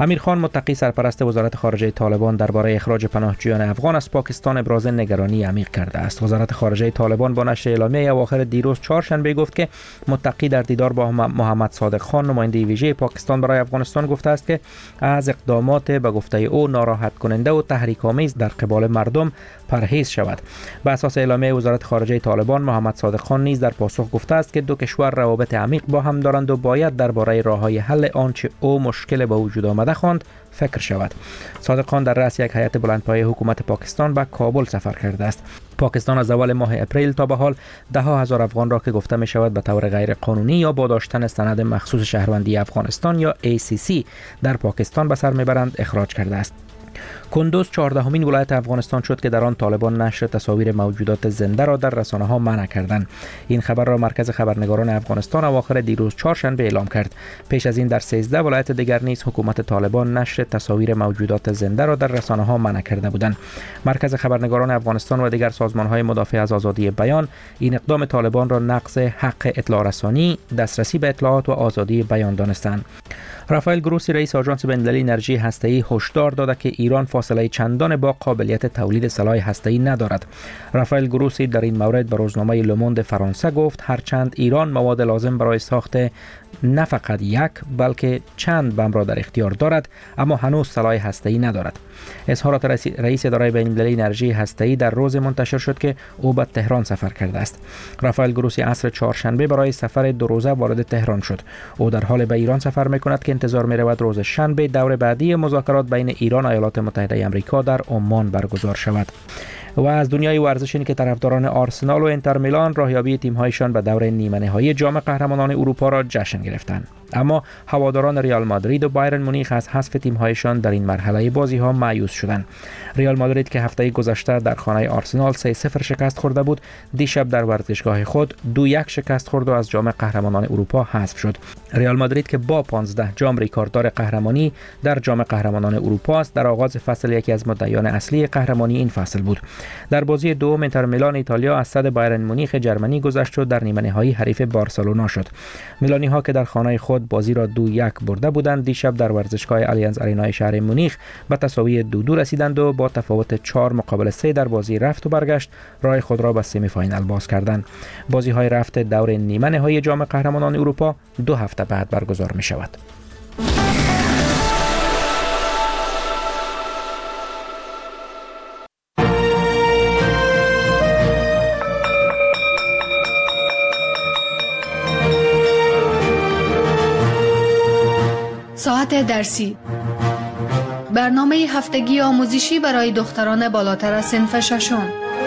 امیر خان متقی سرپرست وزارت خارجه طالبان درباره اخراج پناهجویان افغان از پاکستان ابراز نگرانی عمیق کرده است. وزارت خارجه طالبان با نشر اعلامیه اواخر دیروز چهارشنبه گفت که متقی در دیدار با محمد صادق خان نماینده ویژه پاکستان برای افغانستان گفته است که از اقدامات به گفته او ناراحت کننده و تحریک‌آمیز در قبال مردم پرهیز شود. به اساس اعلامیه وزارت خارجه طالبان، محمد صادق خان نیز در پاسخ گفته است که دو کشور روابط عمیق با هم دارند و باید درباره راه‌های حل آنچه او مشکل به وجود آمده خواند فکر شود. صادق خان در رأس یک هیئت بلندپایه حکومت پاکستان به کابل سفر کرده است. پاکستان از اول ماه اپریل تا به حال ده ها هزار افغان را که گفته می شود به طور غیر قانونی یا با داشتن سند مخصوص شهروندی افغانستان یا ACC در پاکستان به سر میبرند اخراج کرده است. کندوز 14مین ولایت افغانستان شد که در آن طالبان نشر تصاویر موجودات زنده را در رسانه‌ها منع کردند. این خبر را مرکز خبرنگاران افغانستان اواخر دیروز چهارشنبه اعلام کرد. پیش از این در 13 ولایت دیگر نیز حکومت طالبان نشر تصاویر موجودات زنده را در رسانه‌ها منع کرده بودند. مرکز خبرنگاران افغانستان و دیگر سازمان‌های مدافع از آزادی بیان این اقدام طالبان را نقض حق اطلاع رسانی، دسترسی به اطلاعات و آزادی بیان دانستند. رافائل گروسی رئیس آژانس بین‌المللی انرژی هسته‌ای هشدار داده که ایران فاصله چندان با قابلیت تولید سلاح هسته‌ای ندارد. رافائل گروسی در این مورد به روزنامه لوموند فرانسه گفت هرچند ایران مواد لازم برای ساخت نه فقط یک بلکه چند بمب را در اختیار دارد، اما هنوز سلاح هسته‌ای ندارد. اظهارات رئیس اداره بین‌المللی انرژی هسته‌ای در روز منتشر شد که او به تهران سفر کرده است. رافائل گروسی عصر چهارشنبه برای سفر 2 روزه وارد تهران شد. او در حال به ایران سفر می‌کند که انتظار می‌رود روز شنبه دور بعدی مذاکرات بین ایران و ایالات متحده آمریکا در عمان برگزار شود. و از دنیای ورزش این که طرفداران آرسنال و انتر میلان راهیابی تیم‌هایشان به دور نیمه‌نهایی جام قهرمانان اروپا را جشن گرفتند. اما هواداران ریال مادرید و بایرن مونیخ از حذف تیم‌هایشان در این مرحله بازی‌ها مایوس شدند. ریال مادرید که هفته گذشته در خانه آرسنال 3-0 شکست خورده بود، دیشب در ورزشگاه خود 2-1 شکست خورد و از جام قهرمانان اروپا حذف شد. ریال مادرید که با 15 جام ریکارددار قهرمانی در جام قهرمانان اروپا است، در آغاز فصل یکی از مدعیان اصلی قهرمانی این فصل بود. در بازی دوم انتر میلان ایتالیا از صد بایرن مونیخ جرمنی گذشت و در نیمه‌نهایی حریف بارسلونا شد. میلانی‌ها که در خانه خود بازی را 2-1 برده بودند، دیشب در ورزشگاه آلیانز آرینای شهر مونیخ به تساوی 2-2 رسیدند و با تفاوت 4-3 در بازی رفت و برگشت راه خود را به سمی فاینال باز کردند. بازی‌های رفت دور نیمه‌نهایی جام قهرمانان اروپا 2 هفته بعد برگزار می‌شود. ساعت درسی، برنامه هفتگی آموزشی برای دختران بالاتر از صنف ششم.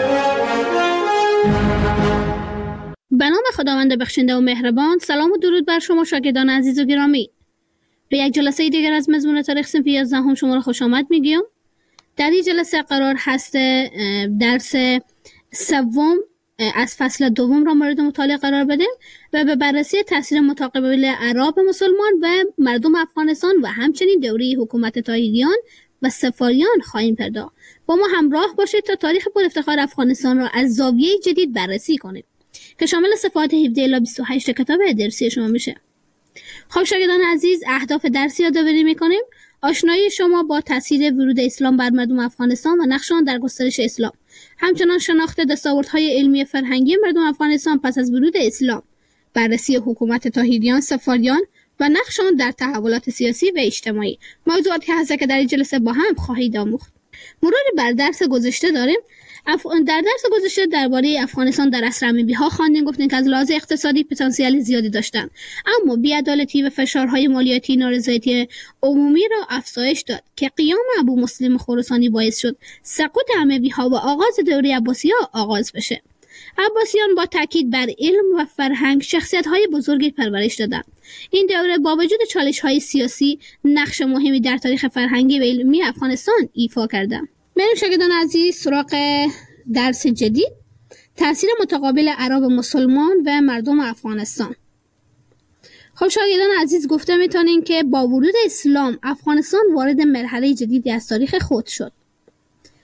به نام خداوند بخشنده و مهربان. سلام و درود بر شما شاگردان عزیز و گرامی. به یک جلسه دیگر از مضمون تاریخ صنف 11 شما را خوش آمد میگیم. در این جلسه قرار هست درس سوم از فصل دوم را مورد مطالعه قرار بدیم و به بررسی تاثیر متقابل عرب مسلمان و مردم افغانستان و همچنین دوره حکومت طاهریان و صفاریان خواهیم پرداخت. با ما همراه باشید تا تاریخ پرافتخار افغانستان را از زاویه جدید بررسی کنیم که شامل صفحات 17 الی 28 کتاب درسی شما میشه. خب شاگردان عزیز، اهداف درسی یادآوری میکنیم: آشنایی شما با تاثیر ورود اسلام بر مردم افغانستان و نقش آن در گسترش اسلام، همچنان شناخت دستاوردهای علمی فرهنگی مردم افغانستان پس از ورود اسلام، بررسی حکومت طاهریان، صفاریان و نقش آن در تحولات سیاسی و اجتماعی، موضوعاتی هست که در این جلسه با هم خواهید آموخت. مرور بر درس گذشته داریم. در درس گذشته درباره افغانستان در عصر امیرها خواندیم، گفتیم که از لحاظ اقتصادی پتانسیل زیادی داشتند، اما بی‌عدالتی و فشارهای مالیاتی نارضایتی عمومی را افزایش داد که قیام ابو مسلم خراسانی باعث شد سقوط اموی‌ها و آغاز دوره عباسی‌ها آغاز بشه. عباسیان با تاکید بر علم و فرهنگ شخصیت‌های بزرگی پرورش دادند. این دوره با وجود چالش‌های سیاسی نقش مهمی در تاریخ فرهنگی و علمی افغانستان ایفا کردند. بریم شاگردان عزیز سراغ درس جدید: تاثیر متقابل عرب مسلمان و مردم افغانستان. خب شاگردان عزیز، گفته میتونین که با ورود اسلام افغانستان وارد مرحله جدیدی از تاریخ خود شد.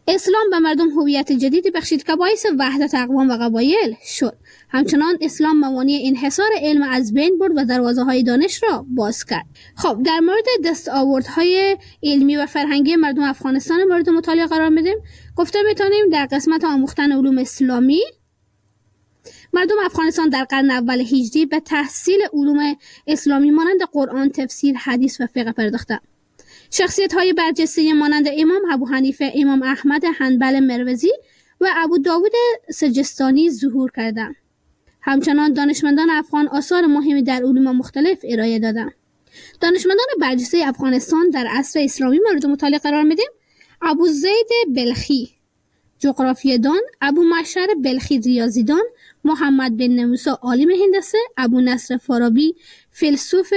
اسلام به مردم هویت جدیدی بخشید که باعث وحدت اقوام و قبایل شد. همچنان اسلام موانع انحصار علم از بین برد و دروازه‌های دانش را باز کرد. خب در مورد دستاوردهای علمی و فرهنگی مردم افغانستان مورد مطالعه قرار میدیم. گفته میتونیم در قسمت آموختن علوم اسلامی مردم افغانستان در قرن اول هجری به تحصیل علوم اسلامی مانند قرآن، تفسیر، حدیث و فقه پرداختند. شخصیت‌های برجسته مانند امام ابو حنیفه، امام احمد حنبل مروزی و ابو داوود سجستانی ظهور کردند. همچنان دانشمندان افغان آثار مهمی در علوم مختلف ارائه دادند. دانشمندان برجسته افغانستان در عصر اسلامی مورد مطالعه قرار میدیم. ابو زید بلخی جغرافیه‌دان، ابو معشر بلخی ریاضیدان، محمد بن نموسی عالم هندسه، ابو نصر فارابی فیلسوف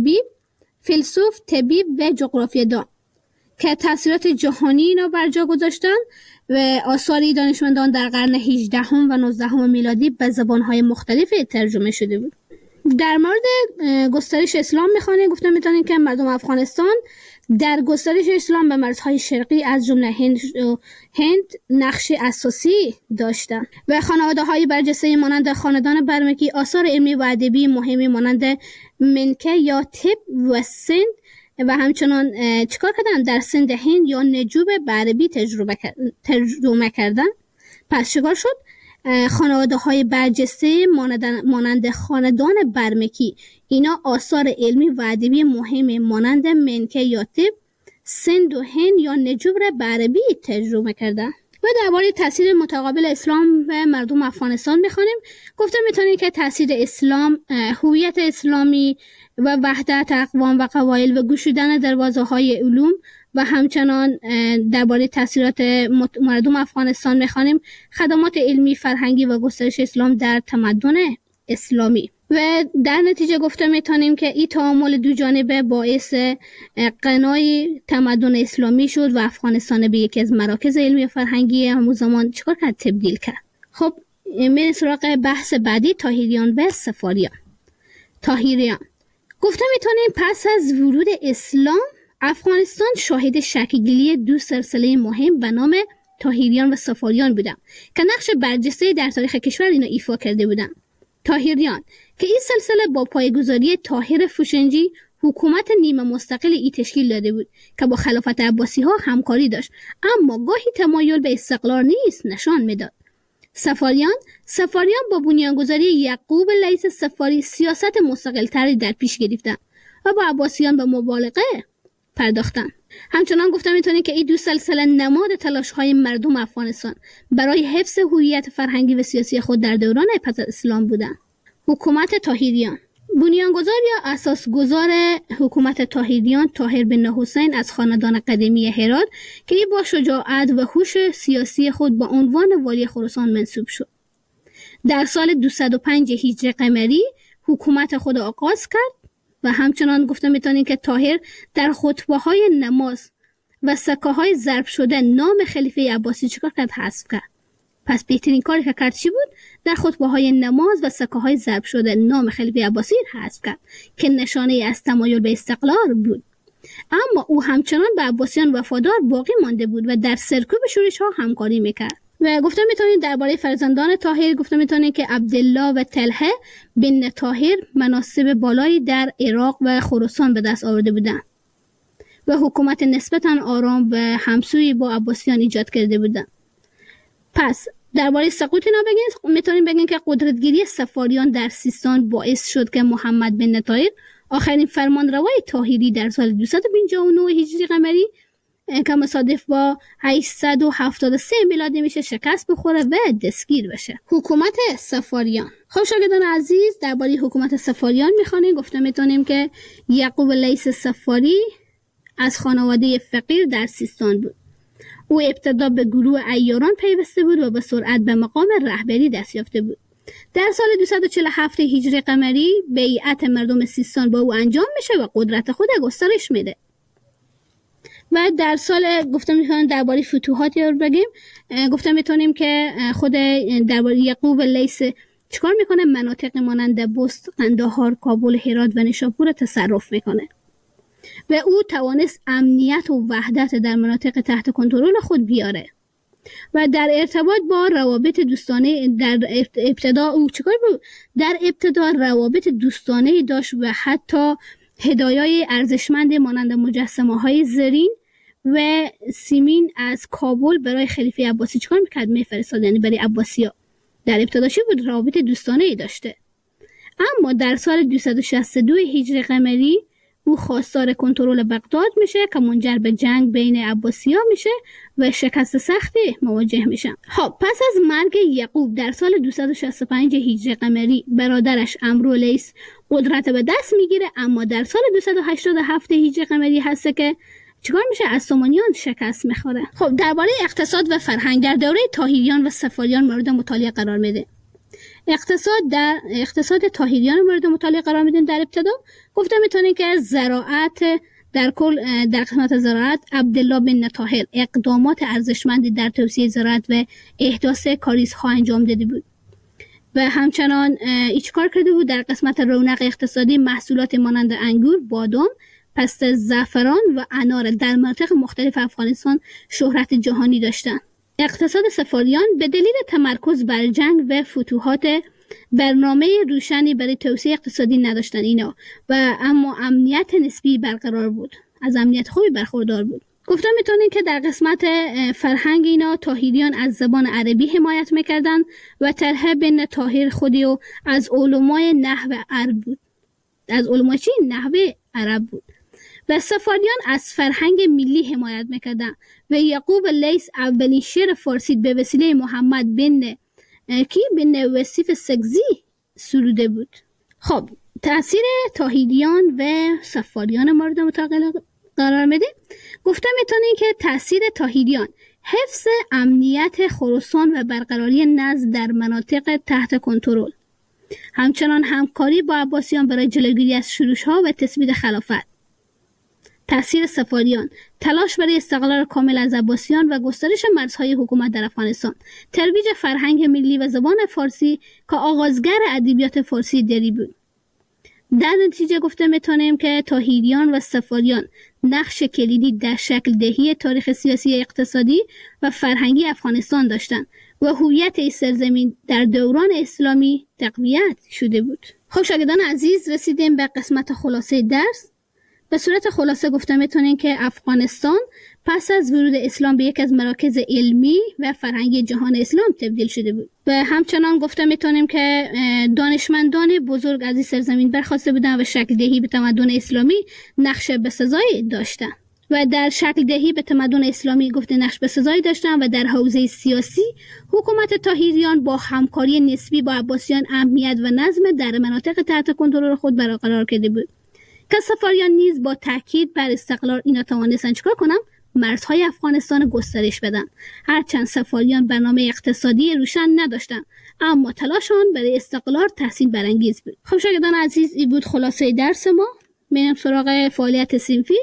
طبیب و جغرافیه‌دان که تأثیرات جهانی اینا بر جا گذاشتن و آثاری دانشمندان در قرن 18 و 19 میلادی به زبان‌های مختلف ترجمه شده بود. در مورد گسترش اسلام می‌خوانیم. گفتم می‌تونیم که مردم افغانستان در گسترش اسلام به مرزهای شرقی از جمله هند نقش اساسی داشتند و خانواده‌های برجسته مانند خاندان برمکی آثار علمی و ادبی مهمی مانند منکه یا طب و سند و همچنان چیکار کردن در سند هند یا نجوب به عربی ترجمه کردن. پس چیکار شد؟ خانواده‌های برجسته مانند خاندان برمکی اینا آثار علمی و ادبی مهم مانند منکه یا طب، سند و هند یا نجوب را به عربی ترجمه کردن. و درباره تاثیر متقابل اسلام و مردم افغانستان می‌خوانیم. گفته می‌تونیم که تاثیر اسلام، هویت اسلامی و وحدت اقوام و قبایل و گشودن دروازه‌های علوم و همچنان درباره تاثیرات مردم افغانستان می‌خوانیم خدمات علمی، فرهنگی و گسترش اسلام در تمدن اسلامی. و در نتیجه گفته میتونیم که این تعامل دو جانبه باعث غنای تمدن اسلامی شد و افغانستان به یکی از مراکز علمی و فرهنگی همون زمان چیکار کرد؟ تبدیل کرد. خب میریم سراغ بحث بعدی، طاهریان و صفاریان. طاهریان گفته میتونیم پس از ورود اسلام افغانستان شاهد شکل‌گیری دو سلسله مهم به نام طاهریان و صفاریان بودند که نقش برجسته در تاریخ کشور اینا ایفا کرده بودند. طاهریان که این سلسله با پایه‌گذاری طاهر فوشنجی حکومت نیمه مستقل ای تشکیل داده بود که با خلافت عباسی ها همکاری داشت، اما گاهی تمایل به استقلال نیز نشان میداد. صفاریان با بنیانگذاری یعقوب لیث صفاری سیاست مستقل‌تری در پیش گرفتند و با عباسیان به مبالغه پرداختند. همچنان گفته میتونیم که این دو سلسله نماد تلاش‌های مردم افغانستان برای حفظ هویت فرهنگی و سیاسی خود در دوران پس از اسلام بودند. حکومت طاهریان. بنیانگذار یا اساسگذار حکومت طاهریان طاهر بن حسین از خاندان قدیمی هرات که این با شجاعت و هوش سیاسی خود با عنوان والی خراسان منصوب شد. در سال 205 هجری قمری حکومت خود آغاز کرد و همچنان گفته میتونیم که طاهر در خطبه‌های نماز و سکه‌های ضرب شده نام خلیفه عباسی چیکار کرد؟ حذف کرد. پس بهترین کاری که کرد چی بود؟ در خطبه‌های نماز و سکه‌های ضرب شده نام خلیفه عباسی حذف کرد که نشانه از تمایل به استقلال بود. اما او همچنان به عباسیان وفادار باقی مانده بود و در سرکوب شورش‌ها همکاری میکرد. و گفته میتونید درباره فرزندان طاهر گفته میتونید که عبدالله و طلحه بن طاهر مناصب بالایی در عراق و خراسان به دست آورده بودند و حکومت نسبتاً آرام و همسویی با عباسیان ایجاد کرده بودند. پس درباره سقوط اینا میتونیم بگیم که قدرتگیری صفاریان در سیستان باعث شد که محمد بن طاهر آخرین فرمانروای طاهری در سال 259 هجری قمری که مصادف با 873 میلادی میشه شکست بخوره و دستگیر بشه. حکومت صفاریان. خب شاگردان عزیز درباره حکومت صفاریان میخوانیم. گفته میتونیم که یعقوب لیث صفاری از خانواده فقیر در سیستان بود. او ابتدا به گروه عیاران پیوسته بود و به سرعت به مقام رهبری دست یافته بود. در سال 247 هجری قمری بیعت مردم سیستان با او انجام میشه و قدرت خود گسترش میده. و در سال گفتم میتونیم درباره فتوحات رو بگیم. گفتم میتونیم که خود درباره یعقوب لیث چیکار میکنه؟ مناطق مانند بست، قندهار، کابل، هرات و نیشاپور تصرف میکنه و او توانست امنیت و وحدت در مناطق تحت کنترل خود بیاره. و در ارتباط با روابط دوستانه در ابتدا او چیکار بود؟ در ابتدا روابط دوستانه داشت و حتی هدایای ارزشمند مانند مجسمه‌های زرین و سیمین از کابل برای خلیفه عباسی چیکار میکرد؟ میفرستاد، یعنی برای عباسی‌ها. در ابتدا چی بود؟ روابط دوستانه داشته. اما در سال 262 هجری قمری او خواستار کنترل بغداد میشه که منجر به جنگ بین عباسی‌ها میشه و شکست سختی مواجه میشن. خب پس از مرگ یعقوب در سال 265 هجری قمری برادرش امرولیس قدرت به دست میگیره، اما در سال 287 هجری قمری هست که چیکار میشه؟ از سامانیان شکست میخوره. خب درباره اقتصاد و فرهنگ در دوره طاهریان و صفاریان مورد مطالعه قرار میده. اقتصاد طاهریان مورد مطالعه قرار میدیم. در ابتدا گفته میتونیم که زراعت در قسمت زراعت عبدالله بن طاهر اقدامات ارزشمندی در توسعه زراعت و احداث کاریزها انجام داده بود و همچنان چیکار کرده بود؟ در قسمت رونق اقتصادی محصولات مانند انگور، بادام، پسته، زعفران و انار در مناطق مختلف افغانستان شهرت جهانی داشتند. اقتصاد صفاریان به دلیل تمرکز بر جنگ و فتوحات برنامه روشنی برای توسعه اقتصادی نداشتن اینا و اما امنیت نسبی برقرار بود، از امنیت خوبی برخوردار بود. گفتم میتونین که در قسمت فرهنگ اینا طاهریان از زبان عربی حمایت میکردن و طلحه بن طاهر خودی و از علمای نحو عرب بود. از علمای چی؟ نحو عرب بود. و صفاریان از فرهنگ ملی حمایت میکردن و یعقوب لیث اولین شعر فارسی به وسیله محمد بن وصیف سگزی سروده بود. خب تأثیر طاهریان و صفاریان مورد مطالعه قرار میده. گفته میتونین که تأثیر طاهریان حفظ امنیت خراسان و برقراری نظم در مناطق تحت کنترل، همچنان همکاری با عباسیان برای جلوگیری از شورش‌ها و تثبیت خلافت. تأثیر صفاریان تلاش برای استقلال کامل از عباسیان و گسترش مرزهای حکومت در افغانستان، ترویج فرهنگ ملی و زبان فارسی که آغازگر ادبیات فارسی دری بود. در نتیجه گفته میتونیم که طاهریان و صفاریان نقش کلیدی در شکل دهی تاریخ سیاسی، اقتصادی و فرهنگی افغانستان داشتند و هویت این سرزمین در دوران اسلامی تقویت شده بود. خب شاگردان عزیز، رسیدیم به قسمت خلاصه درس. به صورت خلاصه گفته میتونیم که افغانستان پس از ورود اسلام به یکی از مراکز علمی و فرهنگی جهان اسلام تبدیل شده بود و همچنان گفته میتونیم که دانشمندان بزرگ از این سرزمین برخاسته بودند و شکل دهی به تمدن اسلامی نقش بسزایی داشتند و در شکل دهی به تمدن اسلامی گفته نقش بسزایی داشتند و در حوزه سیاسی حکومت طاهریان با همکاری نسبی با عباسیان امنیت و نظم در مناطق تحت کنترل خود برقرار کرده بود. که صفاریان نیز با تاکید بر استقلال اینا توانستند چیکار کنن؟ مرزهای افغانستان گسترش بدن. هرچند صفاریان برنامه اقتصادی روشن نداشتند، اما تلاششان برای استقلال تحسین برانگیز بود. خب شاگردان عزیز، این بود خلاصه درس ما. میریم سراغ فعالیت صنفی.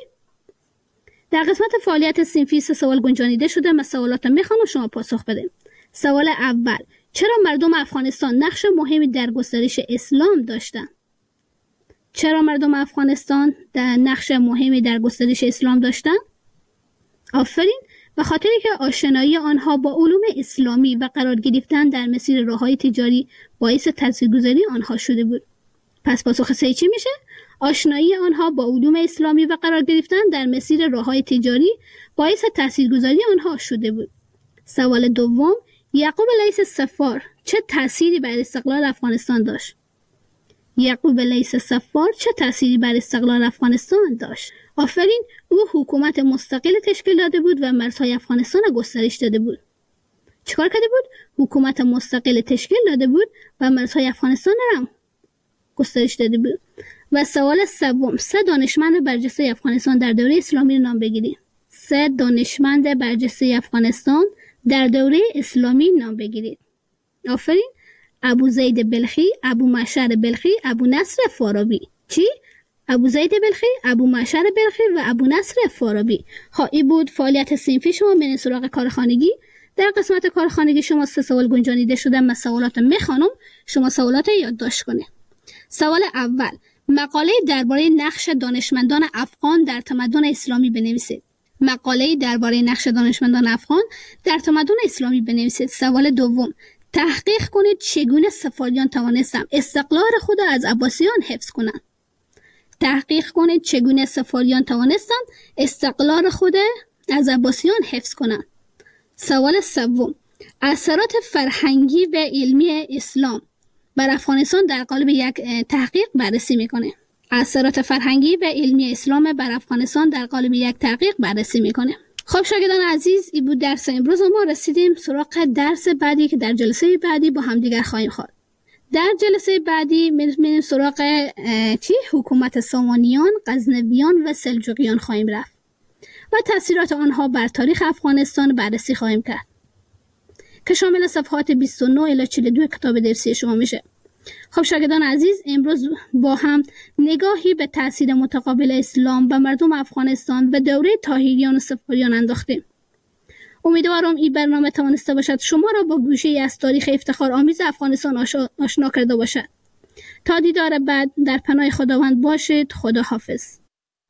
در قسمت فعالیت صنفی 3 سوال گنجانیده شده. من سوالات میخوام و شما پاسخ بده. سوال اول: چرا مردم افغانستان نقش مهمی در گسترش اسلام داشتند؟ چرا مردم افغانستان در نقش مهمی در گسترش اسلام داشتند؟ آفرین، به خاطری که آشنایی آنها با علوم اسلامی و قرار گرفتن در مسیر راههای تجاری باعث تاثیرگذاری آنها شده بود. پس پاسخ صحیح چی میشه؟ آشنایی آنها با علوم اسلامی و قرار گرفتن در مسیر راههای تجاری باعث تاثیرگذاری آنها شده بود. سوال دوم: یعقوب لیث صفار چه تأثیری بر استقلال افغانستان داشت؟ یعقوب لیث صفار چه تأثیری بر استقلال افغانستان داشت؟ آفرین، او حکومت مستقل تشکیل داده بود و مرزهای افغانستان را گسترش داده بود. چیکار کرده بود؟ حکومت مستقل تشکیل داده بود و مرزهای افغانستان را گسترش داده بود. و سوال سوم: 3 دانشمند برجسته افغانستان در دوره اسلامی را نام بگیرید. 3 دانشمند برجسته افغانستان در دوره اسلامی نام بگیرید. آفرین: ابو زید بلخی، ابو معشر بلخی، ابو نصر فارابی. چی؟ ابو زید بلخی، ابو معشر بلخی و ابو نصر فارابی. این بود فعالیت صنفی شما. برین سراغ کارخانگی. در قسمت کارخانگی شما 3 سوال گنجانیده شده. من سوالات میخوانم، شما سوالات یادداشت کنید. سوال اول: مقاله درباره نقش دانشمندان افغان در تمدن اسلامی بنویسید. مقاله‌ای درباره نقش دانشمندان افغان در تمدن اسلامی بنویسید. سوال دوم، تحقیق کنید چگونه صفاریان توانستند استقلال خود را از عباسیان حفظ کنند. تحقیق کنید چگونه صفاریان توانستند استقلال خود از عباسیان حفظ کنند. سوال سوم، اثرات فرهنگی و علمی اسلام بر افغانستان در قالب یک تحقیق بررسی میکنه. اثرات فرهنگی و علمی اسلام بر افغانستان در قالب یک تحقیق بررسی میکنه. خب شاگردان عزیز، این بود درس امروز. ما رسیدیم سراغ درس بعدی که در جلسه بعدی با هم دیگر خواهیم خواند. در جلسه بعدی میریم سراغ حکومت سامانیان، غزنویان و سلجوقیان خواهیم رفت و تاثیرات آنها بر تاریخ افغانستان بررسی خواهیم کرد که شامل صفحات 29 الی 42 کتاب درسی شما میشه. خب شاگردان عزیز، امروز با هم نگاهی به تاثیر متقابل اسلام و مردم افغانستان و دوره طاهریان و صفاریان انداختیم. امیدوارم این برنامه توانسته باشد شما را با گوشه‌ای از تاریخ افتخار آمیز افغانستان آشنا کرده باشد. تا دیدار بعد، در پناه خداوند باشید. خدا حافظ.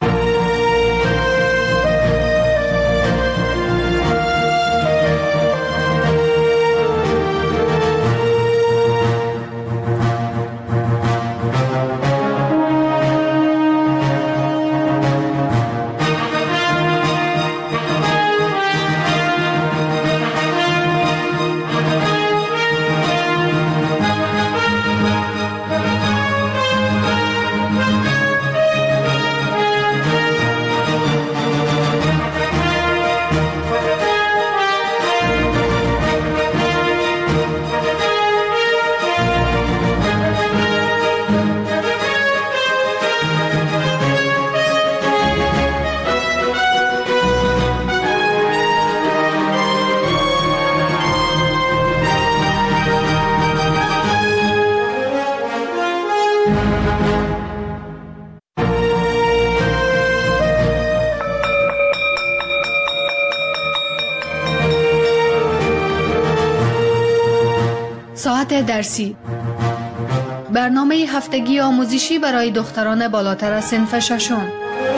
ساعت درسی، برنامه هفتگی آموزشی برای دختران بالاتر از صنف ششم.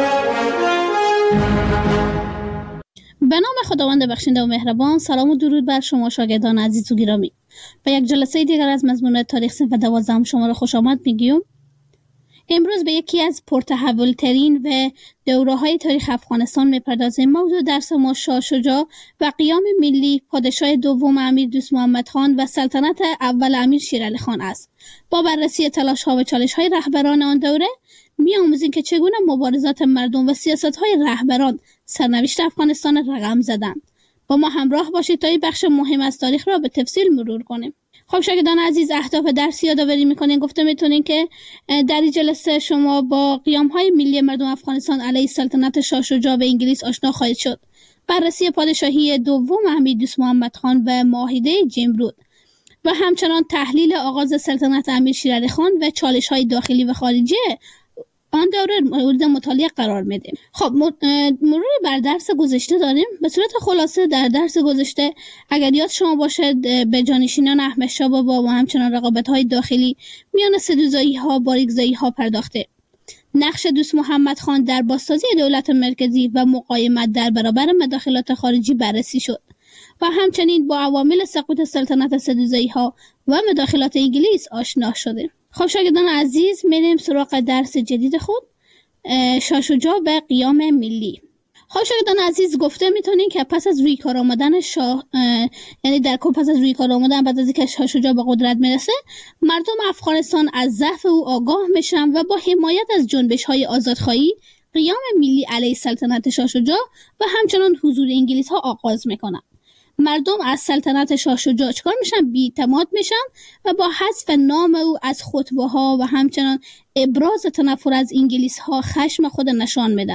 به نام خداوند بخشنده و مهربان. سلام و درود بر شما شاگردان عزیز و گرامی. به یک جلسه دیگر از مضمون تاریخ صنف 12 شما را خوش آمد میگیم. امروز به یکی از پرتحول‌ترین و دوره‌های تاریخ افغانستان می‌پردازیم. موضوع درس ما شاه شجاع و قیام ملی، پادشاه دوم امیر دوست محمد خان و سلطنت اول امیر شیر علی خان است. با بررسی تلاش‌ها و چالش‌های رهبران آن دوره می‌آموزیم که چگونه مبارزات مردم و سیاست‌های رهبران سرنوشت افغانستان رقم زدند. با ما همراه باشید تا این بخش مهم از تاریخ را به تفصیل مرور کنیم. خب شاگردان عزیز، اهداف درس یادآوری می‌کنین. گفته میتونین که در این جلسه شما با قیام‌های ملی مردم افغانستان علیه سلطنت شاه شجاع و انگلیس آشنا خواهید شد. بررسی پادشاهی دوم امیر دوست محمد خان و معاهده جمرود و همچنان تحلیل آغاز سلطنت امیر شیر علی خان و چالش‌های داخلی و خارجی آن دوره مورد مطالعه قرار میدیم. خب مرور بر درس گذشته داریم. به صورت خلاصه در درس گذشته اگر یاد شما باشد به جانشینان احمد شاه بابا و همچنان رقابت‌های داخلی میان سدوزایی‌ها باریکزایی‌ها پرداخته. نقش دوست محمد خان در بازسازی دولت مرکزی و مقاومت در برابر مداخلات خارجی بررسی شد و همچنین با عوامل سقوط سلطنت سدوزایی‌ها و مداخلات انگلیس آشنا شدیم. خب شاگردان عزیز، میریم سراغ درس جدید خود، شاه شجاع و قیام ملی. خب شاگردان عزیز، گفته میتونین که پس از روی کار آمدن شاه، پس از روی کار آمدن بعد از اینکه شاه شجاع به قدرت میرسه، مردم افغانستان از ضعف او آگاه میشن و با حمایت از جنبش‌های آزادخواهی قیام ملی علیه سلطنت شاه شجاع و همچنان حضور انگلیس ها آغاز میکنن. مردم از سلطنت شاه شجاع چکار میشن؟ بی‌اعتماد میشن و با حذف نام او از خطبه ها و همچنان ابراز تنفر از انگلیس ها خشم خود نشان میدن.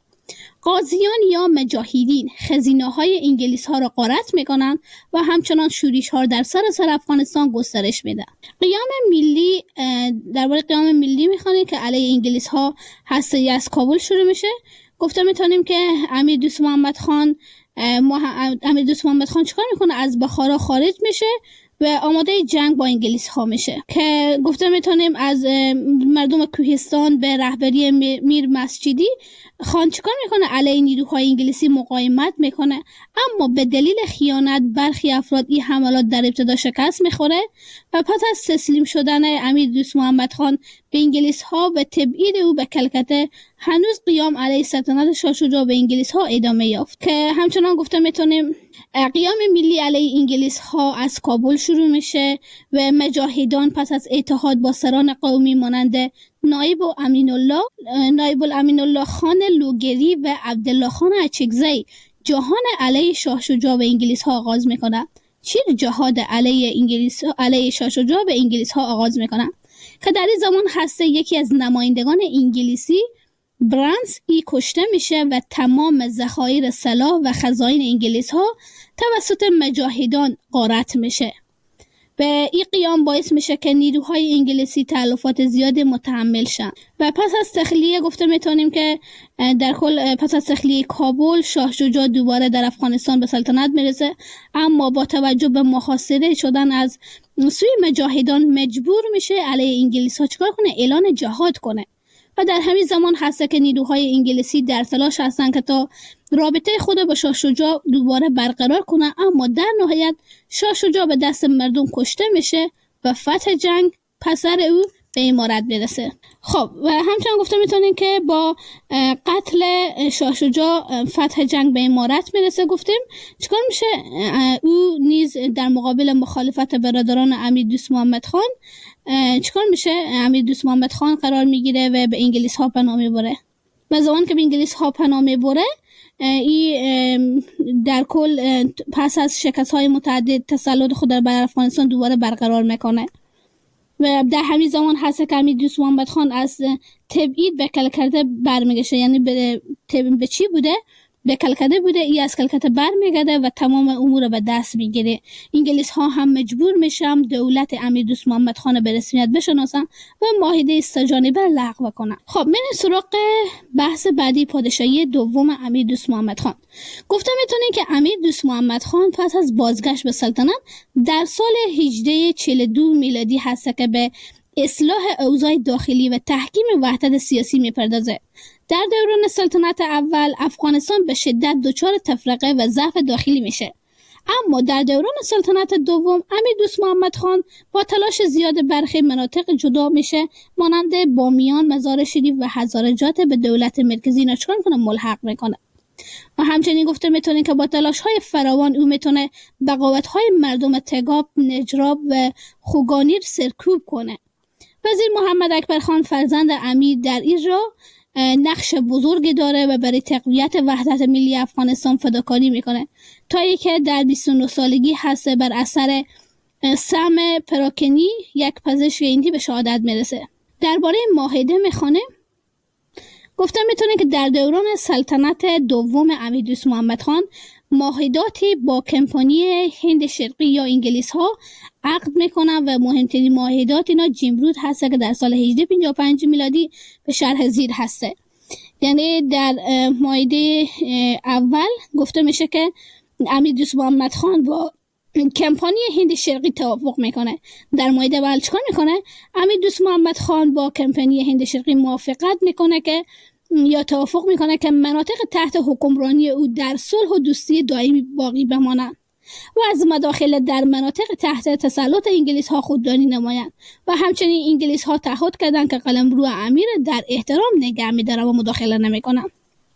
قاضیان یا مجاهدین خزینه های انگلیس ها را غارت میکنن و همچنان شورش ها در سراسر افغانستان گسترش میدن. قیام ملی، درباره قیام ملی میخوانیم که علیه انگلیس ها هسته از کابل شروع میشه. گفته میتونیم که امیر دوست محمد خان چیکار میکنه؟ از بخارا خارج میشه و آماده جنگ با انگلیس ها میشه که گفته میتونیم از مردم کوهستان به رهبری میر مسجدی خان چیکار میکنه؟ علیه نیروهای انگلیسی مقاومت میکنه، اما به دلیل خیانت برخی افراد این حملات در ابتدا شکست میخوره و پس از تسلیم شدن امیر دوست محمد خان به انگلیس ها و تبعید او به کلکته، هنوز قیام علیه سلطنت شاه شجاع به انگلیس ها ادامه یافت که همچنان گفته میتونیم قیام ملی علیه انگلیس ها از کابل شروع میشه و مجاهدان پس از اتحاد با سران قومی مانند نایب الامین الله خان لوگری و عبدالله خان اچکزی جهان علیه شاه شجاع به انگلیس ها آغاز میکنه. چی جهاد علیه شاه شجاع به انگلیس ها آغاز میکنه که در این زمان هسته یکی از نمایندگان انگلیسی برانس کشته میشه و تمام ذخایر سلاح و خزاین انگلیس ها توسط مجاهدان غارت میشه. به این قیام باعث میشه که نیروهای انگلیسی تلفات زیاد متحمل شن و پس از تخلیه گفته میتونیم که در کل پس از تخلیه کابل شاه شجاع دوباره در افغانستان به سلطنت میرسه، اما با توجه به محاصره شدن از سوی مجاهدان مجبور میشه علیه انگلیس ها چیکار کنه؟ اعلان جهاد کنه. و در همین زمان هست که نیروهای انگلیسی در تلاش هستن که تا رابطه خود با شاه شجاع دوباره برقرار کنه، اما در نهایت شاه شجاع به دست مردم کشته میشه و فتح جنگ پسر او به امارت برسه. خب و همچنان گفته میتونیم که با قتل شاه شجاع فتح جنگ به امارت میرسه. گفتیم چیکار میشه؟ او نیز در مقابل مخالفت برادران امیر دوست محمد خان چیکار میشه؟ امیر دوست محمد خان قرار میگیره و به انگلیس ها پناه میبره. و زمان که به انگلیس ها پناه میبره، این در کل پس از شکست های متعدد تسلط خود بر افغانستان دوباره برقرار میکنه و در همین زمان هست که امیر دوست محمد خان از تبعید به کلکته برمیگشه. یعنی به چی بوده؟ به کلکته بوده. ای از کلکته برمیگرده و تمام امور به دست میگیره. انگلیس ها هم مجبور میشن دولت امیر دوست محمد خان به رسمیت بشناسن و معاهده سه‌جانبه لغو کنن. خب من سراغ بحث بعدی، پادشاهی دوم امیر دوست محمد خان. گفته میتونین که امیر دوست محمد خان پس از بازگشت به سلطنت در سال 1842 میلادی هست که به اصلاح اوضاع داخلی و تحکیم وحدت سیاسی میپردازه. در دوران سلطنت اول افغانستان به شدت دچار تفرقه و ضعف داخلی میشه، اما در دوران سلطنت دوم امیر دوست محمد خان با تلاش زیاد برخی مناطق جدا میشه، مانند بامیان، مزار شریف و هزارجات به دولت مرکزی نچکان کنه ملحق میکنه. و همچنین گفته میتونه که با تلاش های فراوان او میتونه بغاوت های مردم تگاب، نجراب و خوگانیر سرکوب کنه. وزیر محمد اکبر خان فرزند امیر در این راه نقش بزرگی داره و برای تقویت وحدت ملی افغانستان فداکاری میکنه تا اینکه در 29 سالگی هست بر اثر سم پراکنی یک پزشک هندی به شهادت میرسه. درباره معاهده میخونه. گفته میتونه که در دوران سلطنت دوم امیر دوست محمد خان معاهداتی با کمپانی هند شرقی یا انگلیس ها عقد میکنن و مهمترین معاهدات اینا جیمرود هسته که در سال 1855 میلادی به شرح زیر هسته. یعنی در معاهده اول گفته میشه که امیر دوست محمد خان با کمپانی هند شرقی توافق میکنه. در معاهده اول چیکار میکنه؟ امیر دوست محمد خان با کمپانی هند شرقی موافقت میکنه که یا توافق میکنه که مناطق تحت حکمرانی او در صلح و دوستی دائمی باقی بمانند و از مداخله در مناطق تحت تسلط انگلیس ها خودداری نمایند و همچنین انگلیس ها تعهد کردند که قلمرو امیر در احترام نگه می‌دارند و مداخله نمی‌کنند.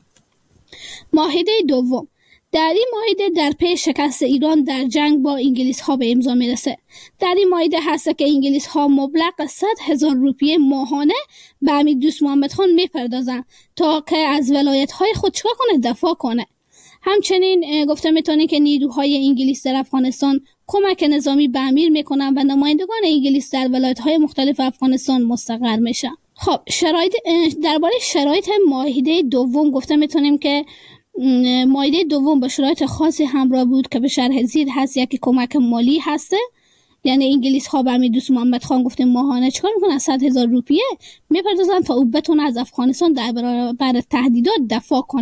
معاهده دوم. در این معاهده در پی شکست ایران در جنگ با انگلیس ها به امضا میرسه. در این معاهده هست که انگلیس ها مبلغ 100,000 روپیه ماهانه به امیر دوست محمد خان میپردازن تا که از ولایت های خود چیکار کنه؟ دفاع کنه. همچنین گفته میتونه که نیروهای انگلیس در افغانستان کمک نظامی به امیر میکنن و نمایندگان انگلیس در ولایت های مختلف افغانستان مستقر میشن. خب درباره شرایط معاهده دوم گفته میتونیم که معاهده دوم با شرایط خاصی همراه بود که به شرح زیر هست. یکی کمک مالی هسته، یعنی انگلیس ها به امیر دوست محمد خان گفته ماهانه چیکار میکنن؟ 100,000 روپیه میپردازن تا او بتونه از افغانستان در برابر تهدیدات دفاع کنه.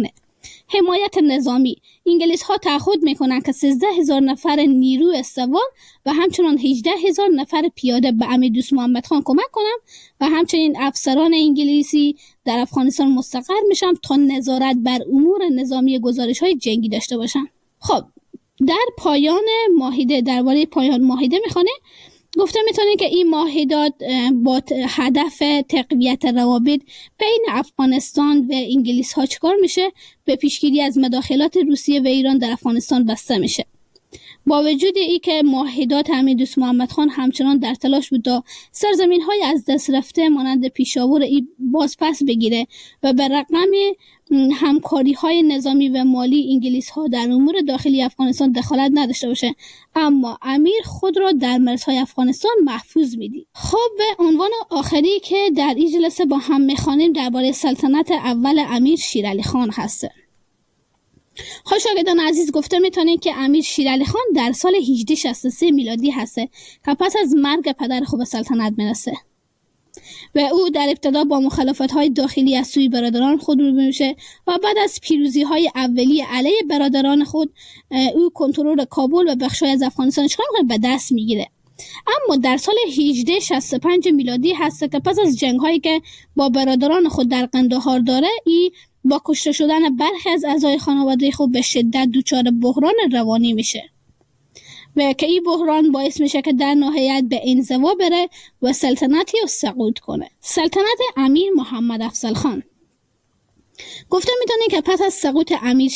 حمایت نظامی. انگلیس ها تعهد میکنند که 13,000 نفر نیروی سوار و همچنان 18,000 نفر پیاده به امیر دوست محمد خان کمک کنند و همچنین افسران انگلیسی در افغانستان مستقر میشن تا نظارت بر امور نظامی گزارش های جنگی داشته باشن. خب در پایان معاهده، درباره پایان معاهده میخونه گفته میتونه که این معاهدات با هدف تقویت روابط بین افغانستان و انگلیس ها چکار میشه؟ به پیشگیری از مداخلات روسیه و ایران در افغانستان بسته میشه. با وجود ای که معاهدات امیر دوست محمد خان همچنان در تلاش بود تا سرزمین های از دست رفته مانند پیشاور باز پس بگیره و به رغم همکاری های نظامی و مالی انگلیس ها در امور داخلی افغانستان دخالت نداشته باشه، اما امیر خود را در مرزهای افغانستان محفوظ میدید. خب به عنوان آخری که در این جلسه با هم میخوانیم درباره سلطنت اول امیر شیرعلی خان هسته. خب شاگردان عزیز، گفته میتونید که امیر شیرعلی خان در سال 1863 میلادی هسته که پس از مرگ پدر خود به سلطنت میرسه و او در ابتدا با مخالفت‌های داخلی از سوی برادران خود روبرو میشه و بعد از پیروزی‌های اولیه علیه برادران خود او کنترل کابل و بخش‌های از افغانستان به دست میگیره. اما در سال 1865 میلادی هست که پس از جنگ‌هایی که با برادران خود در قندهار داره، ای با کشته شدن برخی از اعضای خانواده خود به شدت دچار بحران روانی میشه و که این بحران باعث میشه که در نهایت به انزوا بره و سلطنتی رو سقوط کنه. سلطنت امیر محمد افضل خان. گفته میتونه که پس از سقوط امیر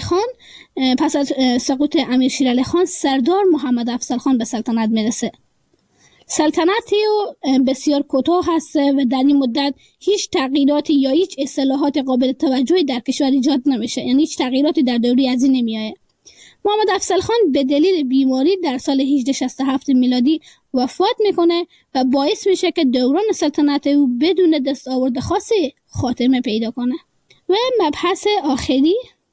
شیرعلی خان سردار محمد افضل خان به سلطنت میرسه. سلطنتی بسیار کوتاه هسته و در این مدت هیچ تغییراتی یا هیچ اصلاحات قابل توجهی در کشور ایجاد نمیشه، یعنی هیچ تغییراتی در دوره از این نمیایه. محمد افضل خان به دلیل بیماری در سال 1867 میلادی وفات میکنه و باعث میشه که دوران سلطنت او بدون دستاورد خاصی خاتمه پیدا کنه. و مبحث آخری،